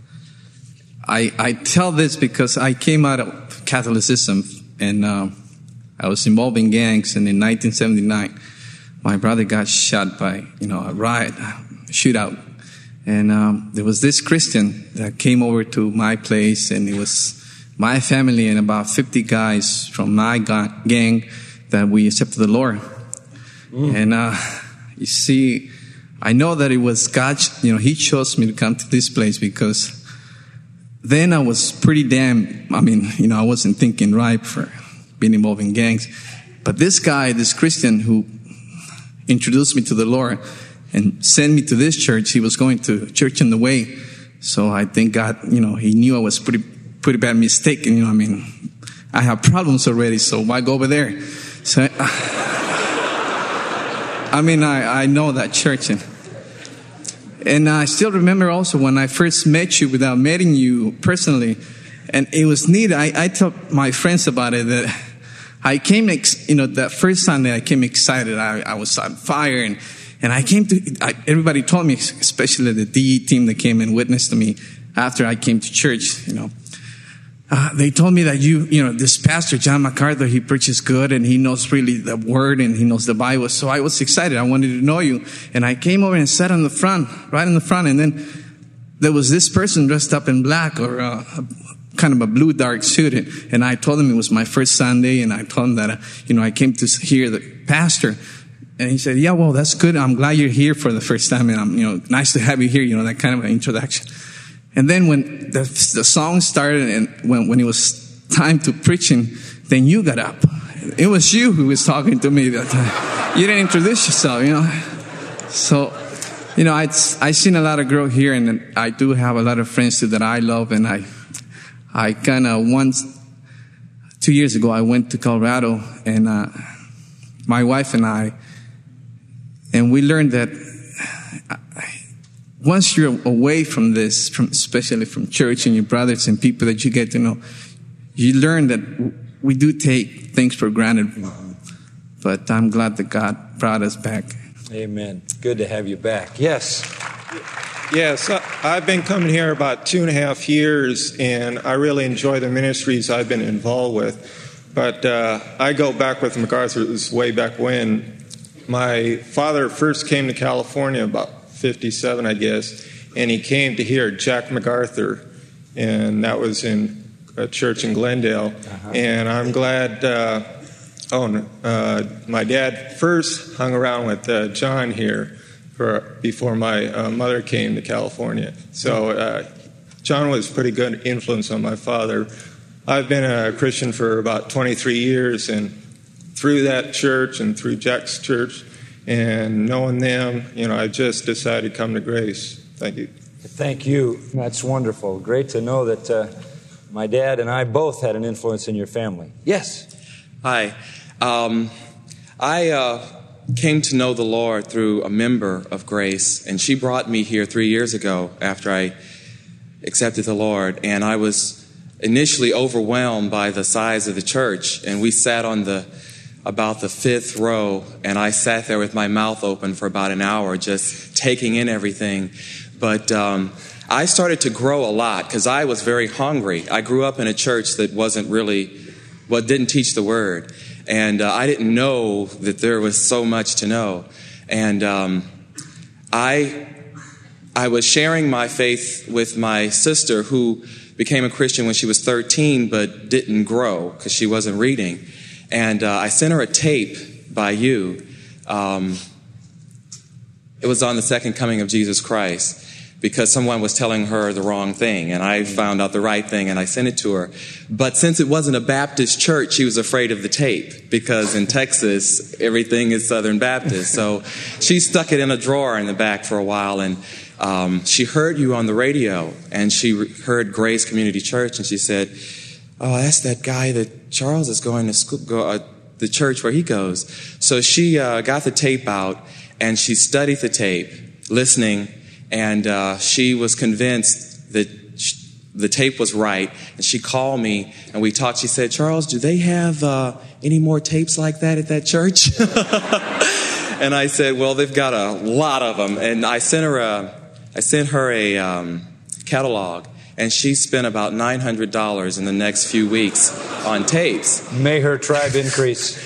I tell this because I came out of Catholicism, and I was involved in gangs, and in 1979, my brother got shot by, a riot, shootout. And there was this Christian that came over to my place, and it was my family and about 50 guys from my gang that we accepted the Lord. And you see, I know that it was God, He chose me to come to this place because then I was pretty I wasn't thinking right for being involved in gangs. But this guy, this Christian who introduced me to the Lord and sent me to this church, he was going to Church on the Way. So I think God, He knew I was pretty bad mistake. I have problems already, so why go over there? So, I know that church. And I still remember also when I first met you without meeting you personally. And it was neat. I tell my friends about it that I came, that first Sunday I came excited. I was on fire, and I came everybody told me, especially the DE team that came and witnessed to me after I came to church, they told me that this pastor, John MacArthur, he preaches good, and he knows really the Word, and he knows the Bible. So I was excited. I wanted to know you. And I came over and sat on the front, right in the front, and then there was this person dressed up in black or kind of a blue dark suit, and I told him it was my first Sunday, and I told him that I came to hear the pastor, and he said, "Yeah, well, that's good. I'm glad you're here for the first time, and I'm nice to have you here." That kind of an introduction. And then when the song started, and when it was time to preaching, then you got up. It was you who was talking to me that time. You didn't introduce yourself, So, I seen a lot of growth here, and I do have a lot of friends too that I love, and I kind of 2 years ago, I went to Colorado, and my wife and I, and we learned that once you're away from this, especially from church and your brothers and people that you get to know, you learn that we do take things for granted. But I'm glad that God brought us back. Amen. Good to have you back. Yes. Yes, I've been coming here about 2.5 years, and I really enjoy the ministries I've been involved with. But I go back with MacArthur's way back when. My father first came to California about 57, I guess, and he came to hear Jack MacArthur, and that was in a church in Glendale. And I'm glad my dad first hung around with John here before my mother came to California. So John was a pretty good influence on my father. I've been a Christian for about 23 years, and through that church and through Jack's church and knowing them, I just decided to come to Grace. Thank you. Thank you. That's wonderful. Great to know that my dad and I both had an influence in your family. Yes. Hi. I came to know the Lord through a member of Grace, and she brought me here 3 years ago after I accepted the Lord, and I was initially overwhelmed by the size of the church, and we sat on about the 5th row, and I sat there with my mouth open for about an hour just taking in everything. But I started to grow a lot because I was very hungry. I grew up in a church that didn't teach the Word. And I didn't know that there was so much to know. And I was sharing my faith with my sister, who became a Christian when she was 13 but didn't grow because she wasn't reading. And I sent her a tape by you. It was on the second coming of Jesus Christ, because someone was telling her the wrong thing, and I found out the right thing, and I sent it to her. But since it wasn't a Baptist church, she was afraid of the tape, because in Texas, everything is Southern Baptist. So she stuck it in a drawer in the back for a while, and she heard you on the radio, and she heard Grace Community Church, and she said, "Oh, that's that guy that Charles is going to school, the church where he goes." So she got the tape out, and she studied the tape, listening, and she was convinced that the tape was right. And she called me, and we talked. She said, "Charles, do they have any more tapes like that at that church?" And I said, "Well, they've got a lot of them." And I sent her a catalog, and she spent about $900 in the next few weeks on tapes. May her tribe increase.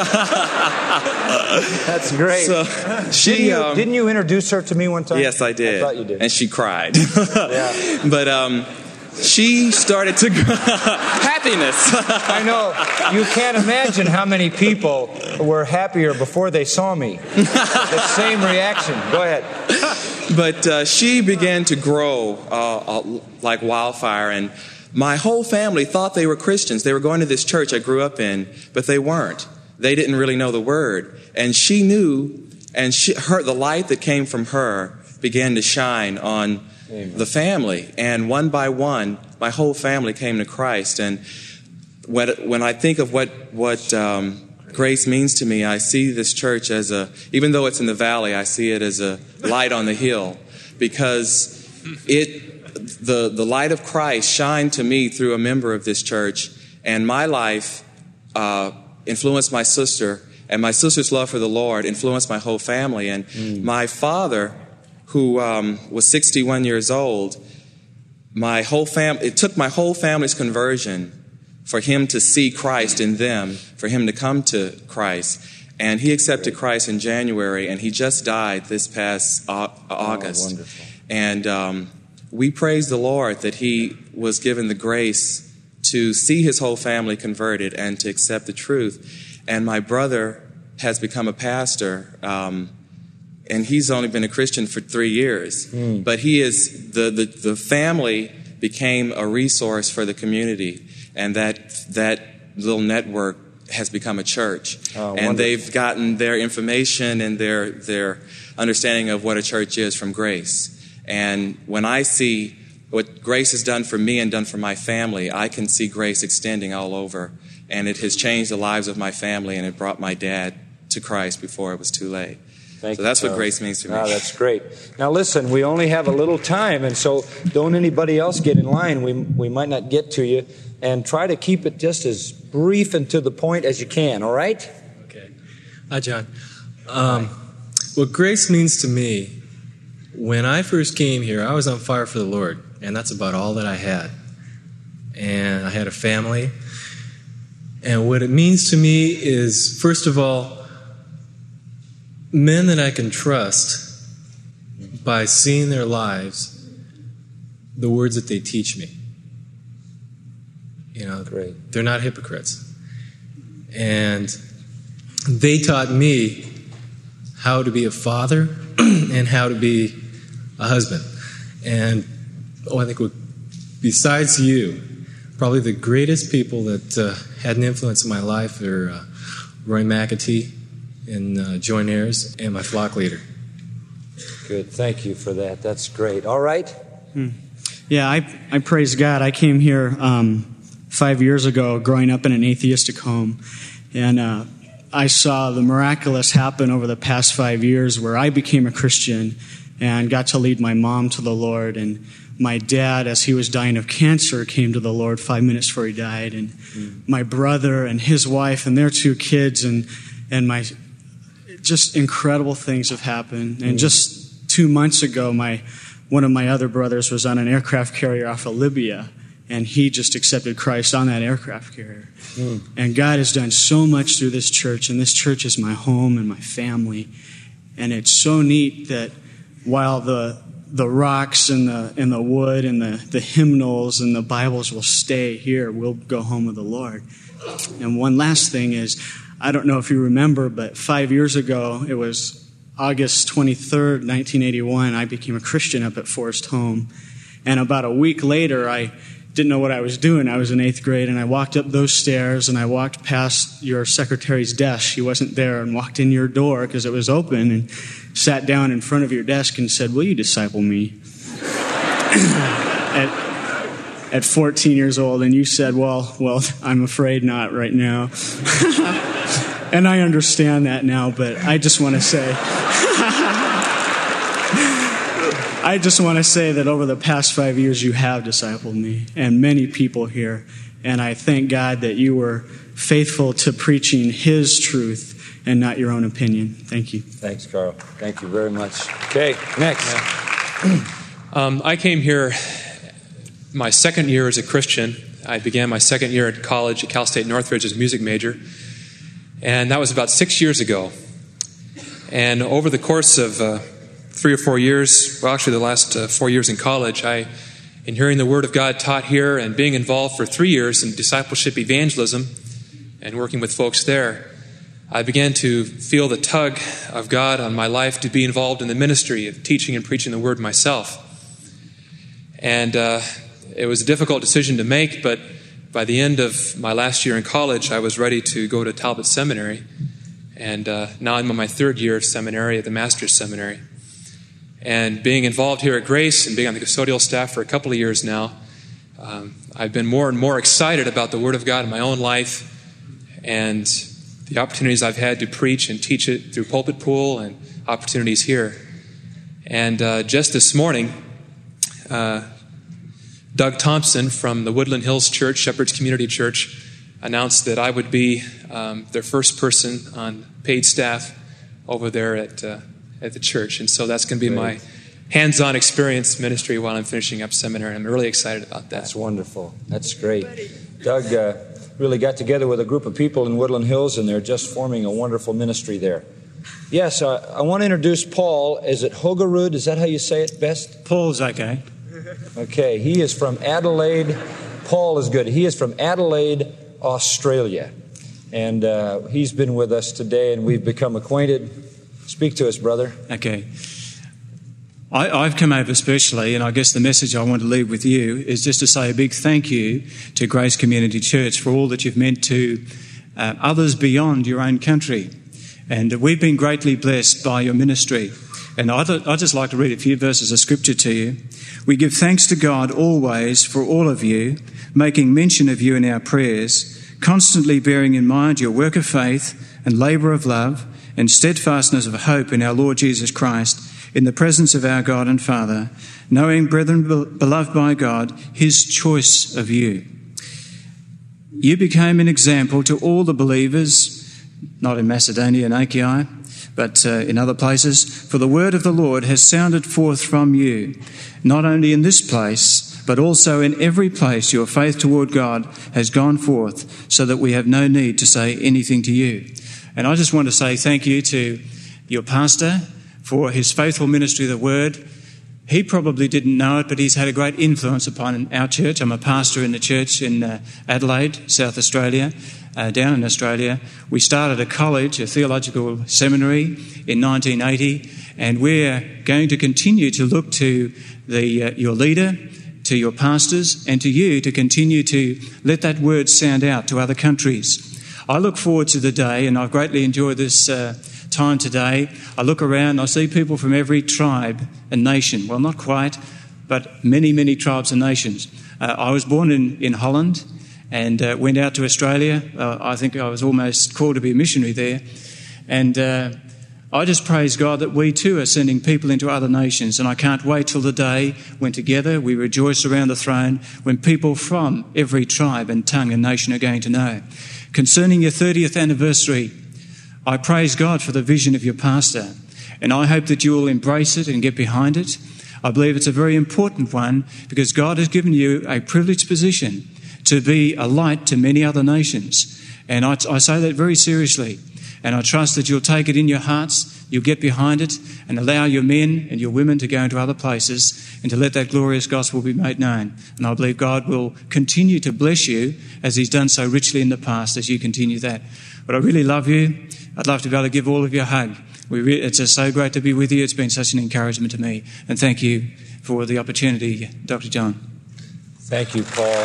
That's great. So didn't you introduce her to me one time? Yes, I did. I thought you did. And she cried. Yeah. But she started to happiness. I know. You can't imagine how many people were happier before they saw me. The same reaction. Go ahead. But she began to grow like wildfire, and my whole family thought they were Christians. They were going to this church I grew up in, but they weren't. They didn't really know the Word. And she knew, and the light that came from her began to shine on the family. And one by one, my whole family came to Christ. And when I think of what Grace means to me, I see this church as even though it's in the valley, I see it as a light on the hill, because the light of Christ shined to me through a member of this church, and my life influenced my sister, and my sister's love for the Lord influenced my whole family. And my father, who was 61 years old, it took my whole family's conversion for him to see Christ in them, for him to come to Christ. And he accepted Christ in January, and he just died this past August. Wonderful. And we praise the Lord that he was given the grace to see his whole family converted and to accept the truth. And my brother has become a pastor, and he's only been a Christian for 3 years. But he is the family became a resource for the community, and that little network has become a church. And they've gotten their information and their understanding of what a church is from Grace. And when I see what Grace has done for me and done for my family, I can see Grace extending all over. And it has changed the lives of my family, and it brought my dad to Christ before it was too late. Thank you, that's what Grace means to me. Oh, that's great. Now listen, we only have a little time, and so don't anybody else get in line. We might not get to you. And try to keep it just as brief and to the point as you can, all right? Okay. Hi, John. What grace means to me When I first came here, I was on fire for the Lord, and that's about all that I had. And I had a family. And what it means to me is, first of all, men that I can trust by seeing their lives, the words that they teach me. You know, Great. They're not hypocrites. And they taught me how to be a father and how to be a husband. And I think besides you, probably the greatest people that had an influence in my life are Roy McAtee and Joy Ayers and my flock leader. Good. Thank you for that. That's great. All right. Yeah, I praise God. I came here 5 years ago, growing up in an atheistic home, and I saw the miraculous happen over the past 5 years where I became a Christian and got to lead my mom to the Lord. And my dad, as he was dying of cancer, came to the Lord 5 minutes before he died. And my brother and his wife and their 2 kids and my just incredible things have happened. And just 2 months ago, one of my other brothers was on an aircraft carrier off of Libya, and he just accepted Christ on that aircraft carrier. And God has done so much through this church, and this church is my home and my family. And it's so neat that while the rocks and the wood and the hymnals and the Bibles will stay here, we'll go home with the Lord. And one last thing is, I don't know if you remember, but 5 years ago, it was August 23rd, 1981, I became a Christian up at Forest Home. And about a week later, I didn't know what I was doing. I was in 8th grade, and I walked up those stairs, and I walked past your secretary's desk. She wasn't there, and walked in your door because it was open, and sat down in front of your desk and said, "Will you disciple me?" At 14 years old, and you said, well, I'm afraid not right now. And I understand that now, but I just want to say... I just want to say that over the past 5 years, you have discipled me and many people here. And I thank God that you were faithful to preaching His truth and not your own opinion. Thank you. Thanks, Carl. Thank you very much. Okay, next. I came here my second year as a Christian. I began my second year at college at Cal State Northridge as a music major. And that was about 6 years ago. And over the course of 3 or 4 years, well, actually the last 4 years in college, in hearing the Word of God taught here and being involved for 3 years in discipleship evangelism and working with folks there, I began to feel the tug of God on my life to be involved in the ministry of teaching and preaching the Word myself. And it was a difficult decision to make, but by the end of my last year in college, I was ready to go to Talbot Seminary. And now I'm in my 3rd year of seminary at the Master's Seminary. And being involved here at Grace and being on the custodial staff for a couple of years now, I've been more and more excited about the Word of God in my own life and the opportunities I've had to preach and teach it through Pulpit Pool and opportunities here. And just this morning, Doug Thompson from the Woodland Hills Church, Shepherd's Community Church, announced that I would be their first person on paid staff over there at the church. And so that's going to be my hands-on experience ministry while I'm finishing up seminary. I'm really excited about that. That's wonderful. That's great. Doug really got together with a group of people in Woodland Hills, and they're just forming a wonderful ministry there. Yes, I want to introduce Paul. Is it Hogerud? Is that how you say it best? Paul's okay. Okay, he is from Adelaide. Paul is good. He is from Adelaide, Australia. And he's been with us today, and we've become acquainted. Speak to us, brother. Okay. I've come over especially, and I guess the message I want to leave with you is just to say a big thank you to Grace Community Church for all that you've meant to others beyond your own country. And we've been greatly blessed by your ministry. And I'd just like to read a few verses of Scripture to you. We give thanks to God always for all of you, making mention of you in our prayers, constantly bearing in mind your work of faith and labour of love and steadfastness of hope in our Lord Jesus Christ, in the presence of our God and Father, knowing, brethren, beloved by God, His choice of you. You became an example to all the believers, not in Macedonia and Achaia, but in other places. For the word of the Lord has sounded forth from you, not only in this place, but also in every place your faith toward God has gone forth, so that we have no need to say anything to you. And I just want to say thank you to your pastor for his faithful ministry of the word. He probably didn't know it, but he's had a great influence upon our church. I'm a pastor in the church in Adelaide, South Australia, down in Australia. We started a college, a theological seminary in 1980, and we're going to continue to look to your leader, to your pastors, and to you to continue to let that word sound out to other countries. I look forward to the day, and I've greatly enjoyed this time today. I look around, I see people from every tribe and nation. Well, not quite, but many, many tribes and nations. I was born in Holland and went out to Australia. I think I was almost called to be a missionary there. And I just praise God that we too are sending people into other nations, and I can't wait till the day when together we rejoice around the throne, when people from every tribe and tongue and nation are going to know. Concerning your 30th anniversary, I praise God for the vision of your pastor, and I hope that you will embrace it and get behind it. I believe it's a very important one, because God has given you a privileged position to be a light to many other nations. And I say that very seriously. And I trust that you'll take it in your hearts, you'll get behind it, and allow your men and your women to go into other places and to let that glorious gospel be made known. And I believe God will continue to bless you as he's done so richly in the past as you continue that. But I really love you. I'd love to be able to give all of you a hug. It's just so great to be with you. It's been such an encouragement to me. And thank you for the opportunity, Dr. John. Thank you, Paul.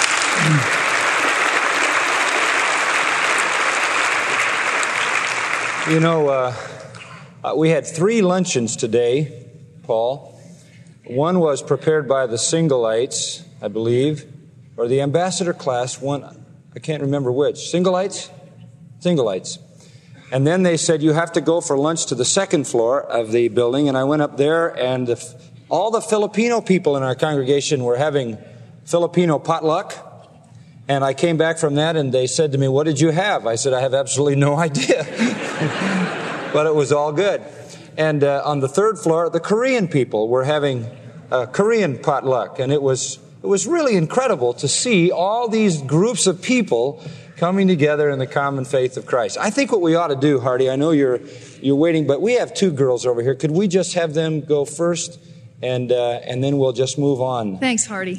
You know, we had 3 luncheons today, Paul. One was prepared by the Singlites, I believe, or the ambassador class. One, I can't remember which. Singlites? Singlites. And then they said, you have to go for lunch to the 2nd floor of the building. And I went up there, and all the Filipino people in our congregation were having Filipino potluck. And I came back from that, and they said to me, what did you have? I said, I have absolutely no idea. But it was all good. And on the 3rd floor, the Korean people were having Korean potluck. And it was really incredible to see all these groups of people coming together in the common faith of Christ. I think what we ought to do, Hardy, I know you're waiting, but we have 2 girls over here. Could we just have them go first, and then we'll just move on? Thanks, Hardy.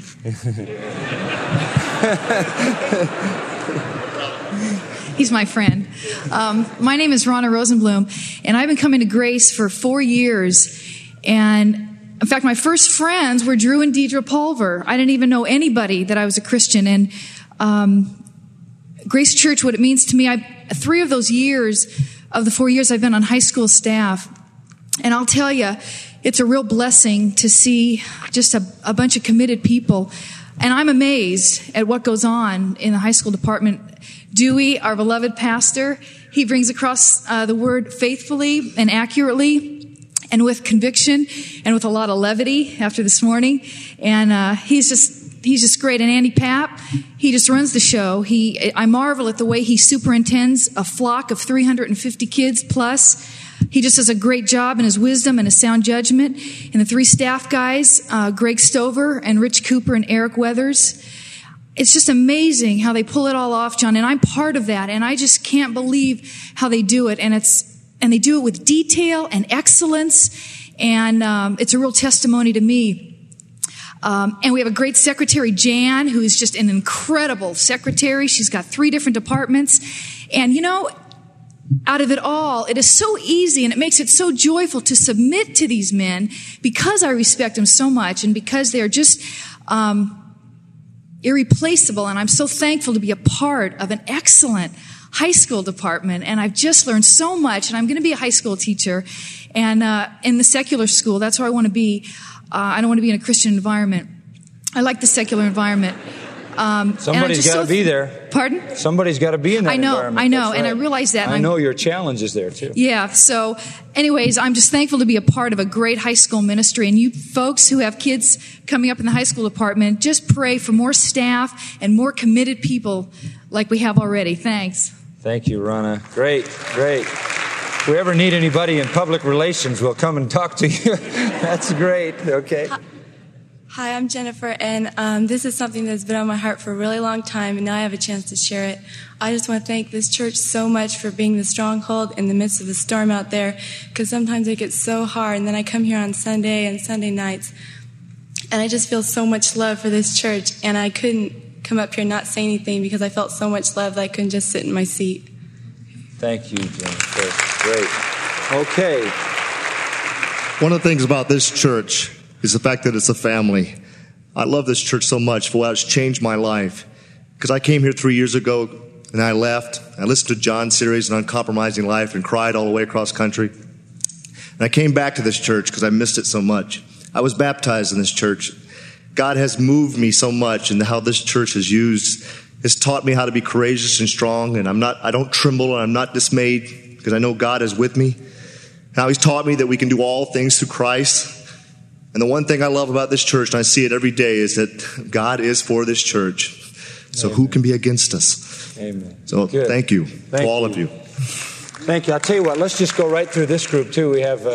He's my friend. My name is Ronna Rosenblum, and I've been coming to Grace for 4 years. And in fact, my first friends were Drew and Deidre Pulver. I didn't even know anybody that I was a Christian. And Grace Church, what it means to me, 3 of those years, of the 4 years I've been on high school staff, and I'll tell you, it's a real blessing to see just a bunch of committed people. And I'm amazed at what goes on in the high school department. Dewey, our beloved pastor, he brings across the word faithfully and accurately and with conviction and with a lot of levity after this morning. And he's just great. And Andy Papp, he just runs the show. I marvel at the way he superintends a flock of 350 kids plus. He just does a great job in his wisdom and his sound judgment. And the 3 staff guys, Greg Stover and Rich Cooper and Eric Weathers, it's just amazing how they pull it all off, John. And I'm part of that. And I just can't believe how they do it. And they do it with detail and excellence. And it's a real testimony to me. And we have a great secretary, Jan, who is just an incredible secretary. She's got 3 different departments. And, you know, out of it all, it is so easy and it makes it so joyful to submit to these men because I respect them so much and because they're just irreplaceable. And I'm so thankful to be a part of an excellent high school department. And I've just learned so much. And I'm going to be a high school teacher. And in the secular school, that's where I want to be. I don't want to be in a Christian environment. I like the secular environment. Somebody's got to be there. Pardon? Somebody's got to be in that environment. I know, That's and right. I realize that. I know your challenge is there, too. Yeah, so anyways, I'm just thankful to be a part of a great high school ministry. And you folks who have kids coming up in the high school department, just pray for more staff and more committed people like we have already. Thanks. Thank you, Ronna. Great, great. If we ever need anybody in public relations, we'll come and talk to you. That's great. Okay. Hi, I'm Jennifer, and this is something that's been on my heart for a really long time, and now I have a chance to share it. I just want to thank this church so much for being the stronghold in the midst of the storm out there, because sometimes it gets so hard, and then I come here on Sunday and Sunday nights, and I just feel so much love for this church, and I couldn't come up here and not say anything because I felt so much love that I couldn't just sit in my seat. Thank you, Jennifer. Great. Okay. One of the things about this church is the fact that it's a family. I love this church so much for how it's changed my life. Because I came here 3 years ago and I left. I listened to John's series on Uncompromising Life and cried all the way across country. And I came back to this church because I missed it so much. I was baptized in this church. God has moved me so much in how this church has taught me how to be courageous and strong. And I don't tremble and I'm not dismayed because I know God is with me. Now He's taught me that we can do all things through Christ. And the one thing I love about this church, and I see it every day, is that God is for this church. So Amen. Who can be against us? Amen. So Good. Thank you to all of you. Thank you. I'll tell you what, let's just go right through this group, too. We have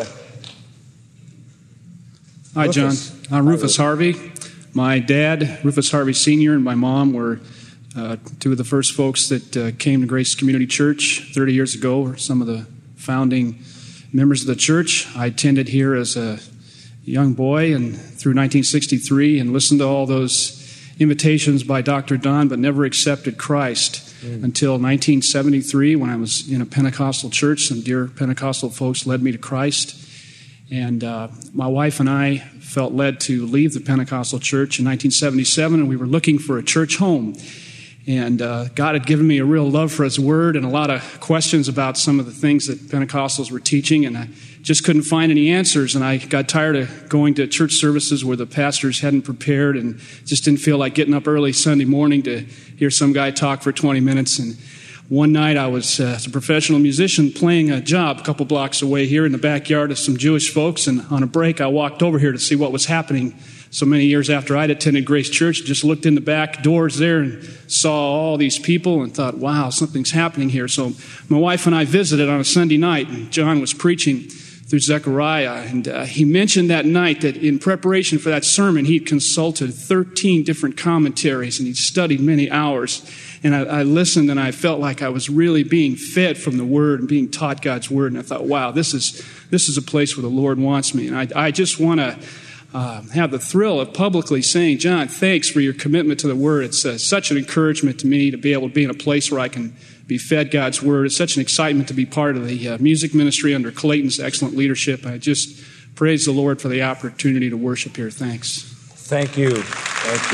Hi, John. I'm Rufus Harvey. My dad, Rufus Harvey Sr., and my mom were two of the first folks that came to Grace Community Church 30 years ago, or some of the founding members of the church. I attended here as a young boy and through 1963 and listened to all those invitations by Dr. Don, but never accepted Christ until 1973 when I was in a Pentecostal church. Some dear Pentecostal folks led me to Christ. And my wife and I felt led to leave the Pentecostal church in 1977, and we were looking for a church home. And God had given me a real love for His Word and a lot of questions about some of the things that Pentecostals were teaching, and I just couldn't find any answers. And I got tired of going to church services where the pastors hadn't prepared and just didn't feel like getting up early Sunday morning to hear some guy talk for 20 minutes. And one night I was, as a professional musician, playing a job a couple blocks away here in the backyard of some Jewish folks, and on a break I walked over here to see what was happening. So many years after I'd attended Grace Church, just looked in the back doors there and saw all these people and thought, wow, something's happening here. So my wife and I visited on a Sunday night, and John was preaching through Zechariah, and he mentioned that night that in preparation for that sermon, he'd consulted 13 different commentaries, and he'd studied many hours. And I listened, and I felt like I was really being fed from the Word and being taught God's Word. And I thought, wow, this is a place where the Lord wants me. And I just want to have the thrill of publicly saying, John, thanks for your commitment to the Word. It's such an encouragement to me to be able to be in a place where I can be fed God's Word. It's such an excitement to be part of the music ministry under Clayton's excellent leadership. I just praise the Lord for the opportunity to worship here. Thanks. Thank you. Thank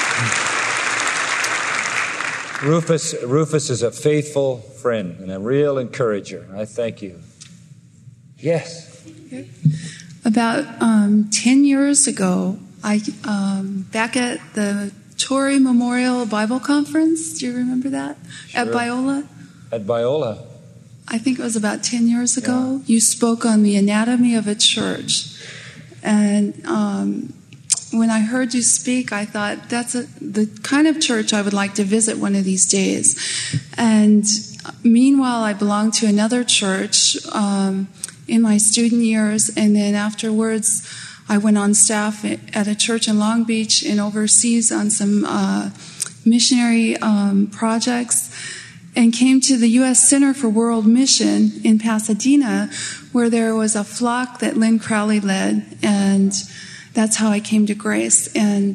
you. Rufus is a faithful friend and a real encourager. I thank you. Yes. About 10 years ago, I back at the Torrey Memorial Bible Conference. Do you remember that? Sure. At Biola? At Biola. I think it was about 10 years ago. Yeah. You spoke on the anatomy of a church. And when I heard you speak, I thought that's the kind of church I would like to visit one of these days. And meanwhile, I belonged to another church in my student years, and then afterwards I went on staff at a church in Long Beach and overseas on some missionary projects, and came to the U.S. Center for World Mission in Pasadena, where there was a flock that Lynn Crowley led, and that's how I came to Grace. And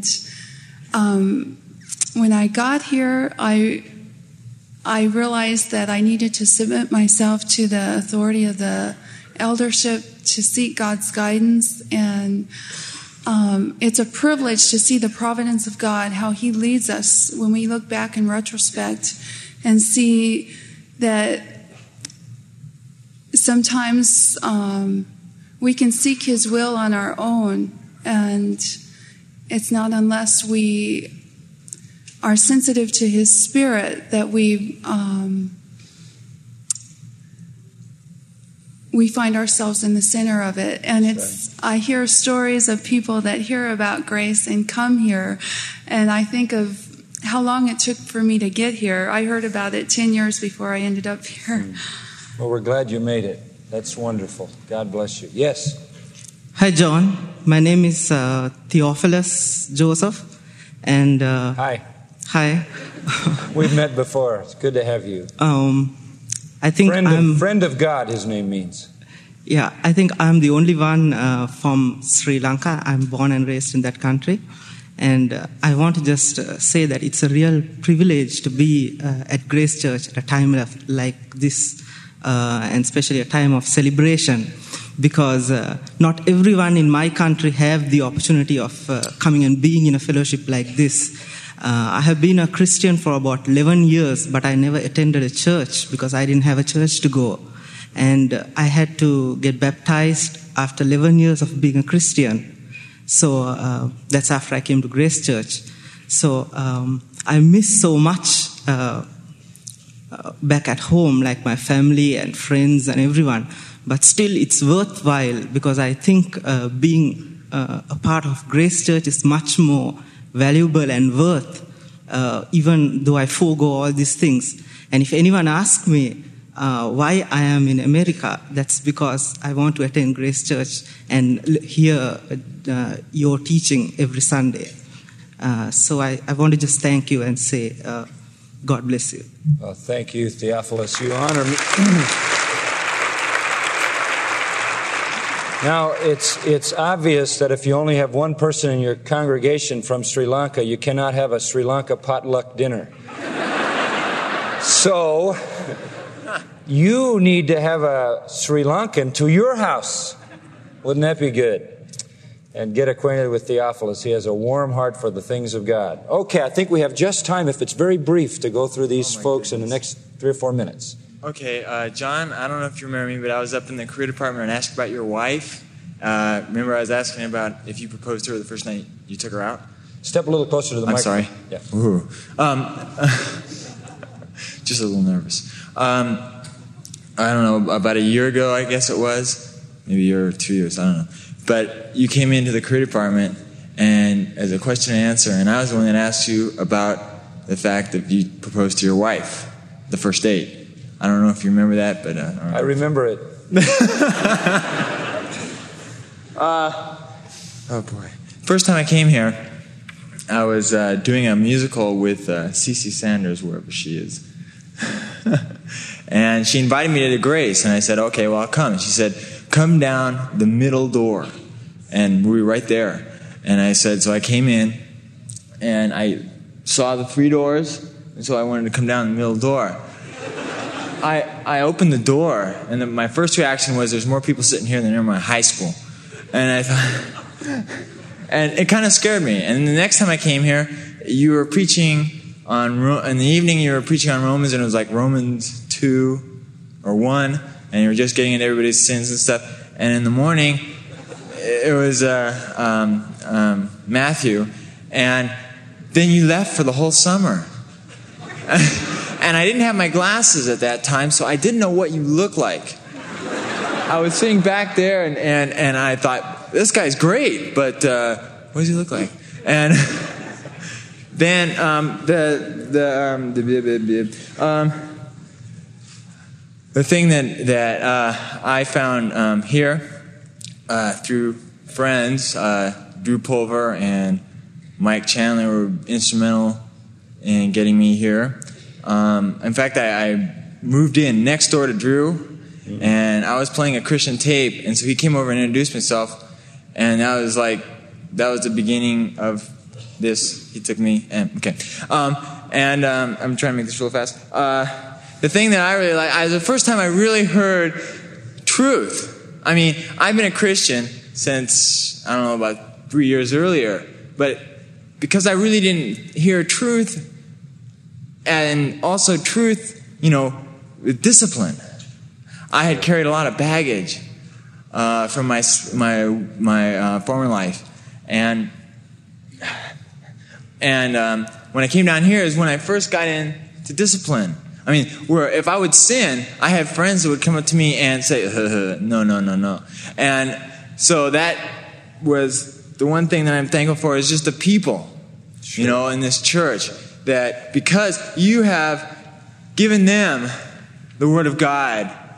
when I got here, I realized that I needed to submit myself to the authority of the eldership to seek God's guidance, and it's a privilege to see the providence of God, how He leads us when we look back in retrospect and see that sometimes we can seek His will on our own, and it's not unless we are sensitive to His Spirit that we find ourselves in the center of it. And I hear stories of people that hear about Grace and come here, and I think of how long it took for me to get here. I heard about it 10 years before I ended up here. Well, we're glad you made it. That's wonderful. God bless you. Yes. Hi, John. My name is Theophilus Joseph. And hi. Hi. We've met before. It's good to have you. I think friend of God, his name means. Yeah, I think I'm the only one from Sri Lanka. I'm born and raised in that country. And I want to just say that it's a real privilege to be at Grace Church at a time like this, and especially a time of celebration, because not everyone in my country have the opportunity of coming and being in a fellowship like this. I have been a Christian for about 11 years, but I never attended a church because I didn't have a church to go. And I had to get baptized after 11 years of being a Christian. So that's after I came to Grace Church. So I miss so much back at home, like my family and friends and everyone. But still, it's worthwhile because I think being a part of Grace Church is much more valuable and worth, even though I forego all these things. And if anyone asks me why I am in America, that's because I want to attend Grace Church and hear your teaching every Sunday. So I want to just thank you and say, God bless you. Well, thank you, Theophilus. You honor me. Now, it's obvious that if you only have one person in your congregation from Sri Lanka, you cannot have a Sri Lanka potluck dinner. So, you need to have a Sri Lankan to your house. Wouldn't that be good? And get acquainted with Theophilus. He has a warm heart for the things of God. Okay, I think we have just time, if it's very brief, to go through these folks in the next 3 or 4 minutes. Okay, John, I don't know if you remember me, but I was up in the career department and asked about your wife. Remember I was asking about if you proposed to her the first night you took her out? Step a little closer to the microphone. Sorry. Yeah. Ooh. Just a little nervous. I don't know, about a year ago, I guess it was. Maybe a year or 2 years, I don't know. But you came into the career department and as a question and answer, and I was the one that asked you about the fact that you proposed to your wife the first date. I don't know if you remember that, but I remember it. Oh boy! First time I came here, I was doing a musical with Cece Sanders, wherever she is, and she invited me to Grace, and I said, "Okay, well I'll come." And she said, "Come down the middle door," and we were right there. And I said, so I came in, and I saw the 3 doors, and so I wanted to come down the middle door. I opened the door, and my first reaction was, there's more people sitting here than in my high school. And I thought, and it kind of scared me. And the next time I came here, you were preaching in the evening you were preaching on Romans, and it was like Romans 2 or 1, and you were just getting into everybody's sins and stuff. And in the morning, it was Matthew. And then you left for the whole summer. And I didn't have my glasses at that time, so I didn't know what you looked like. I was sitting back there, and I thought, this guy's great, but what does he look like? And then the thing that I found here through friends, Drew Pulver and Mike Chandler were instrumental in getting me here. In fact, I moved in next door to Drew, and I was playing a Christian tape, and so he came over and introduced himself, and that was the beginning of this. He took me, and I'm trying to make this real fast. The thing that I really like, the first time I really heard truth. I mean, I've been a Christian since, I don't know, about 3 years earlier, but because I really didn't hear truth, and also truth, with discipline. I had carried a lot of baggage from my former life, and when I came down here is when I first got into discipline. I mean, where if I would sin, I had friends that would come up to me and say, no. And so that was the one thing that I'm thankful for is just the people, in this church. That because you have given them the Word of God,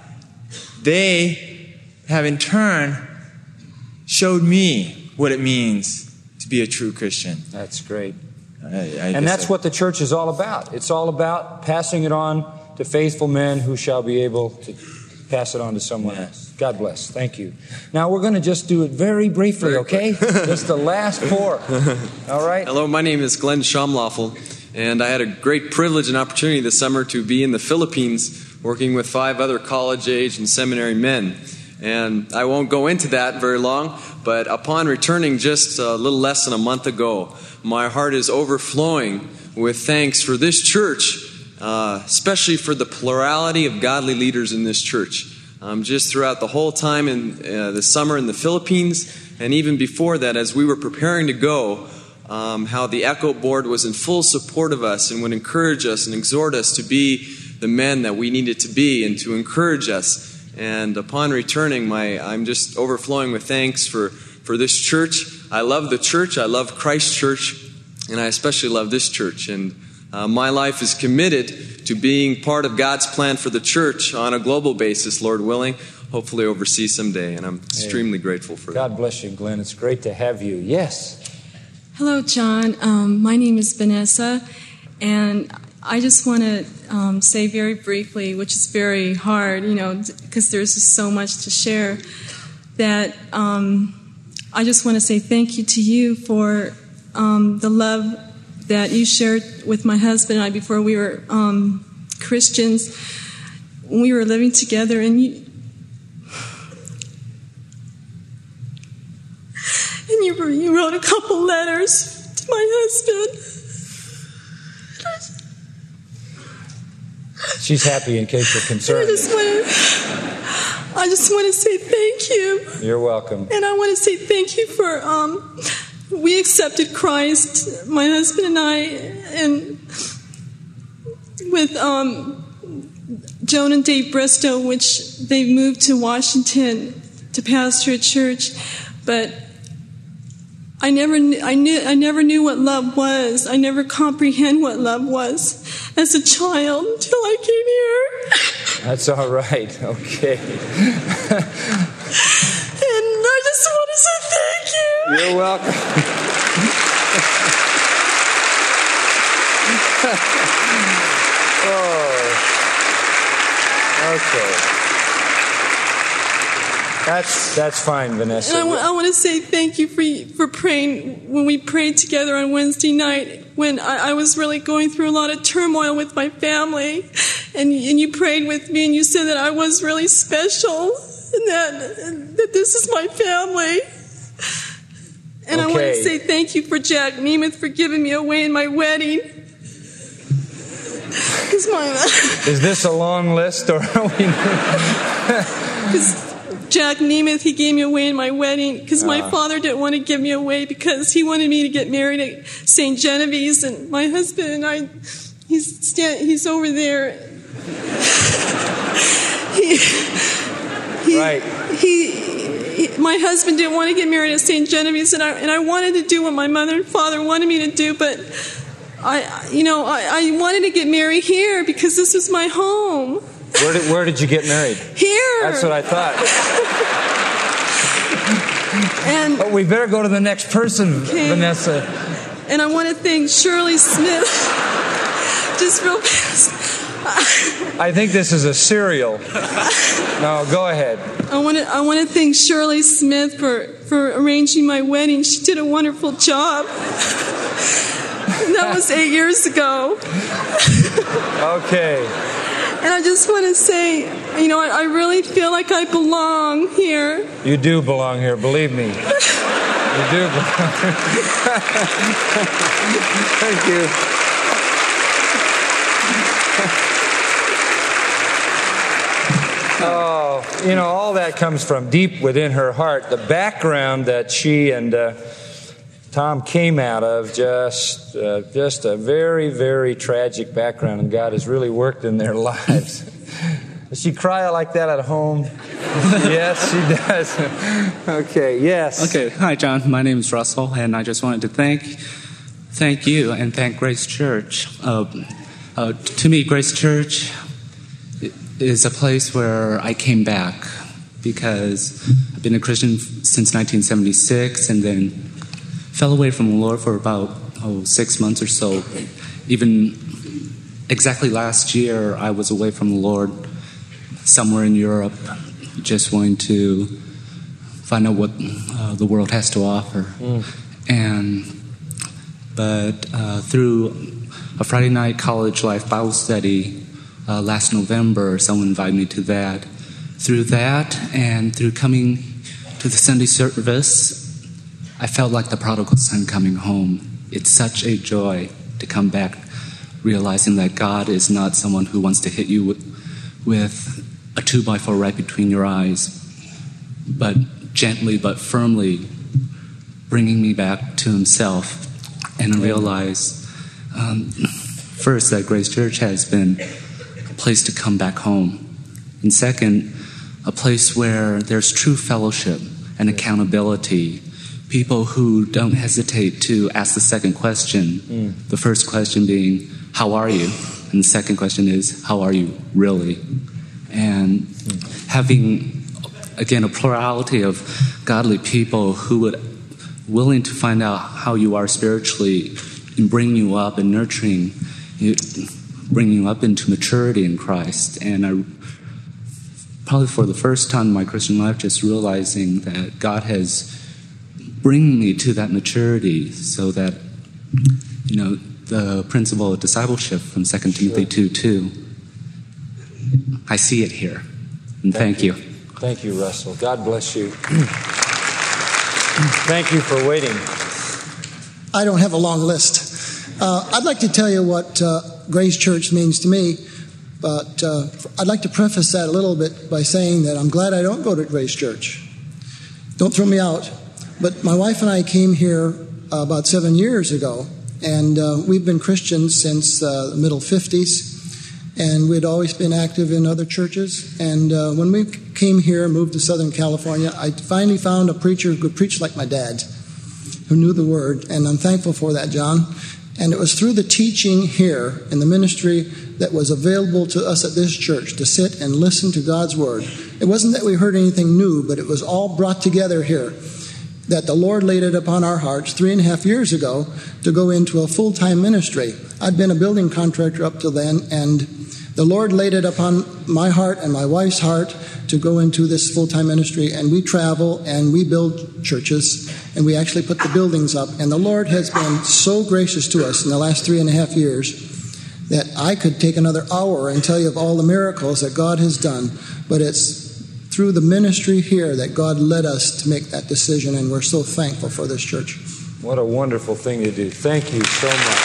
they have in turn showed me what it means to be a true Christian. That's great. And that's what the church is all about. It's all about passing it on to faithful men who shall be able to pass it on to someone else. God bless. Thank you. Now we're going to just do it very briefly, okay? Just the last four. All right? Hello, my name is Glenn Schomloffel, and I had a great privilege and opportunity this summer to be in the Philippines working with 5 other college-age and seminary men. And I won't go into that very long, but upon returning just a little less than a month ago, my heart is overflowing with thanks for this church, especially for the plurality of godly leaders in this church. Just throughout the whole time in the summer in the Philippines, and even before that, as we were preparing to go, how the Echo Board was in full support of us and would encourage us and exhort us to be the men that we needed to be and to encourage us. And upon returning, I'm just overflowing with thanks for this church. I love the church. I love Christ Church, and I especially love this church. And my life is committed to being part of God's plan for the church on a global basis, Lord willing, hopefully overseas someday. And I'm extremely grateful for that. God bless you, Glenn. It's great to have you. Yes. Hello, John. My name is Vanessa, and I just want to say very briefly, which is very hard, because there's just so much to share, that I just want to say thank you to you for the love that you shared with my husband and I before we were Christians. When we were living together, and you wrote a couple letters to my husband. She's happy in case you're concerned. I just want to say thank you. You're welcome. And I want to say thank you for, we accepted Christ, my husband and I, and with Joan and Dave Bristow, which they moved to Washington to pastor a church. But I never knew what love was. I never comprehended what love was as a child until I came here. That's all right. Okay. And I just want to say thank you. You're welcome. Oh. Okay. That's fine, Vanessa. And I want to say thank you for praying when we prayed together on Wednesday night when I was really going through a lot of turmoil with my family, and you prayed with me and you said that I was really special and that this is my family. And I want to say thank you for Jack Nemeth for giving me away in my wedding. Is this a long list or are we? Jack Nemeth, he gave me away in my wedding because my father didn't want to give me away because he wanted me to get married at St. Genevieve's, and my husband and I, he's over there. My husband didn't want to get married at St. Genevieve's, and I wanted to do what my mother and father wanted me to do, but I wanted to get married here because this was my home. Where did you get married? Here. That's what I thought. But we better go to the next person, Vanessa. And I want to thank Shirley Smith. Just real fast. I think this is a cereal. No, go ahead. I want to thank Shirley Smith for arranging my wedding. She did a wonderful job. And that was 8 years ago. Okay. And I just want to say, I really feel like I belong here. You do belong here, believe me. You do belong here. Thank you. Oh, all that comes from deep within her heart. The background that she and Tom came out of, just a very, very tragic background, and God has really worked in their lives. Does she cry like that at home? Yes, she does. Okay, yes. Okay, hi, John. My name is Russell, and I just wanted to thank you and thank Grace Church. To me, Grace Church is a place where I came back because I've been a Christian since 1976 and then fell away from the Lord for about 6 months or so. Even exactly last year, I was away from the Lord somewhere in Europe, just wanting to find out what the world has to offer. But through a Friday night college life Bible study last November, someone invited me to that. Through that and through coming to the Sunday service, I felt like the prodigal son coming home. It's such a joy to come back realizing that God is not someone who wants to hit you with a 2x4 right between your eyes, but gently but firmly bringing me back to himself. And I realize, first, that Grace Church has been a place to come back home. And second, a place where there's true fellowship and accountability. People who don't hesitate to ask the second question. The first question being, how are you? And the second question is, how are you really? And having, again, a plurality of godly people who would willing to find out how you are spiritually and bring you up and nurturing you, bring you up into maturity in Christ. And I probably for the first time in my Christian life just realizing that God has bring me to that maturity so that, the principle of discipleship from 2 Timothy 2:2, I see it here. And thank you. Thank you, Russell. God bless you. Thank you for waiting. I don't have a long list. I'd like to tell you what Grace Church means to me, but I'd like to preface that a little bit by saying that I'm glad I don't go to Grace Church. Don't throw me out. But my wife and I came here about 7 years ago, and we've been Christians since the middle 50s, and we'd always been active in other churches. And when we came here and moved to Southern California, I finally found a preacher who could preach like my dad, who knew the Word, and I'm thankful for that, John. And it was through the teaching here in the ministry that was available to us at this church to sit and listen to God's Word. It wasn't that we heard anything new, but it was all brought together here, that the Lord laid it upon our hearts 3.5 years ago to go into a full-time ministry. I'd been a building contractor up till then, and the Lord laid it upon my heart and my wife's heart to go into this full-time ministry, and we travel and we build churches, and we actually put the buildings up. And the Lord has been so gracious to us in the last 3.5 years that I could take another hour and tell you of all the miracles that God has done, but it's through the ministry here that God led us to make that decision, and we're so thankful for this church. What a wonderful thing to do. Thank you so much.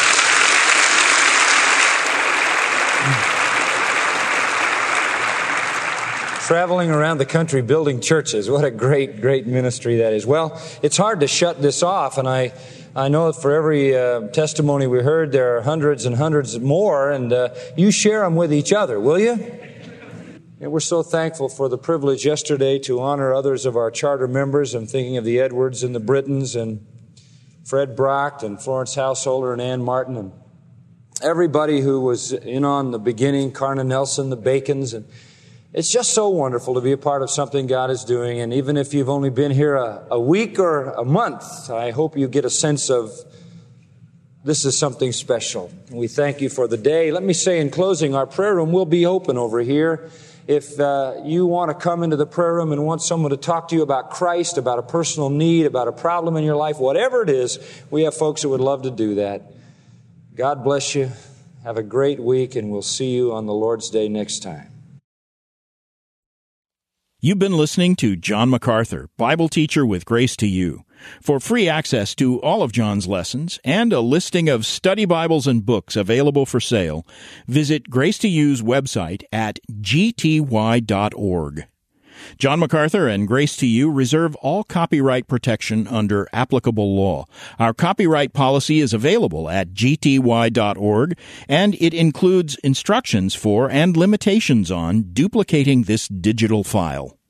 Traveling around the country building churches. What a great, great ministry that is. Well, it's hard to shut this off, and I know that for every testimony we heard, there are hundreds and hundreds more, and you share them with each other, will you? And we're so thankful for the privilege yesterday to honor others of our charter members. I'm thinking of the Edwards and the Brittons and Fred Brock and Florence Householder and Ann Martin and everybody who was in on the beginning, Carna Nelson, the Bacons. And it's just so wonderful to be a part of something God is doing. And even if you've only been here a week or a month, I hope you get a sense of this is something special. And we thank you for the day. Let me say in closing, our prayer room will be open over here. If you want to come into the prayer room and want someone to talk to you about Christ, about a personal need, about a problem in your life, whatever it is, we have folks who would love to do that. God bless you. Have a great week, and we'll see you on the Lord's Day next time. You've been listening to John MacArthur, Bible teacher with Grace to You. For free access to all of John's lessons and a listing of study Bibles and books available for sale, visit Grace to You's website at gty.org. John MacArthur and Grace to You reserve all copyright protection under applicable law. Our copyright policy is available at gty.org, and it includes instructions for and limitations on duplicating this digital file.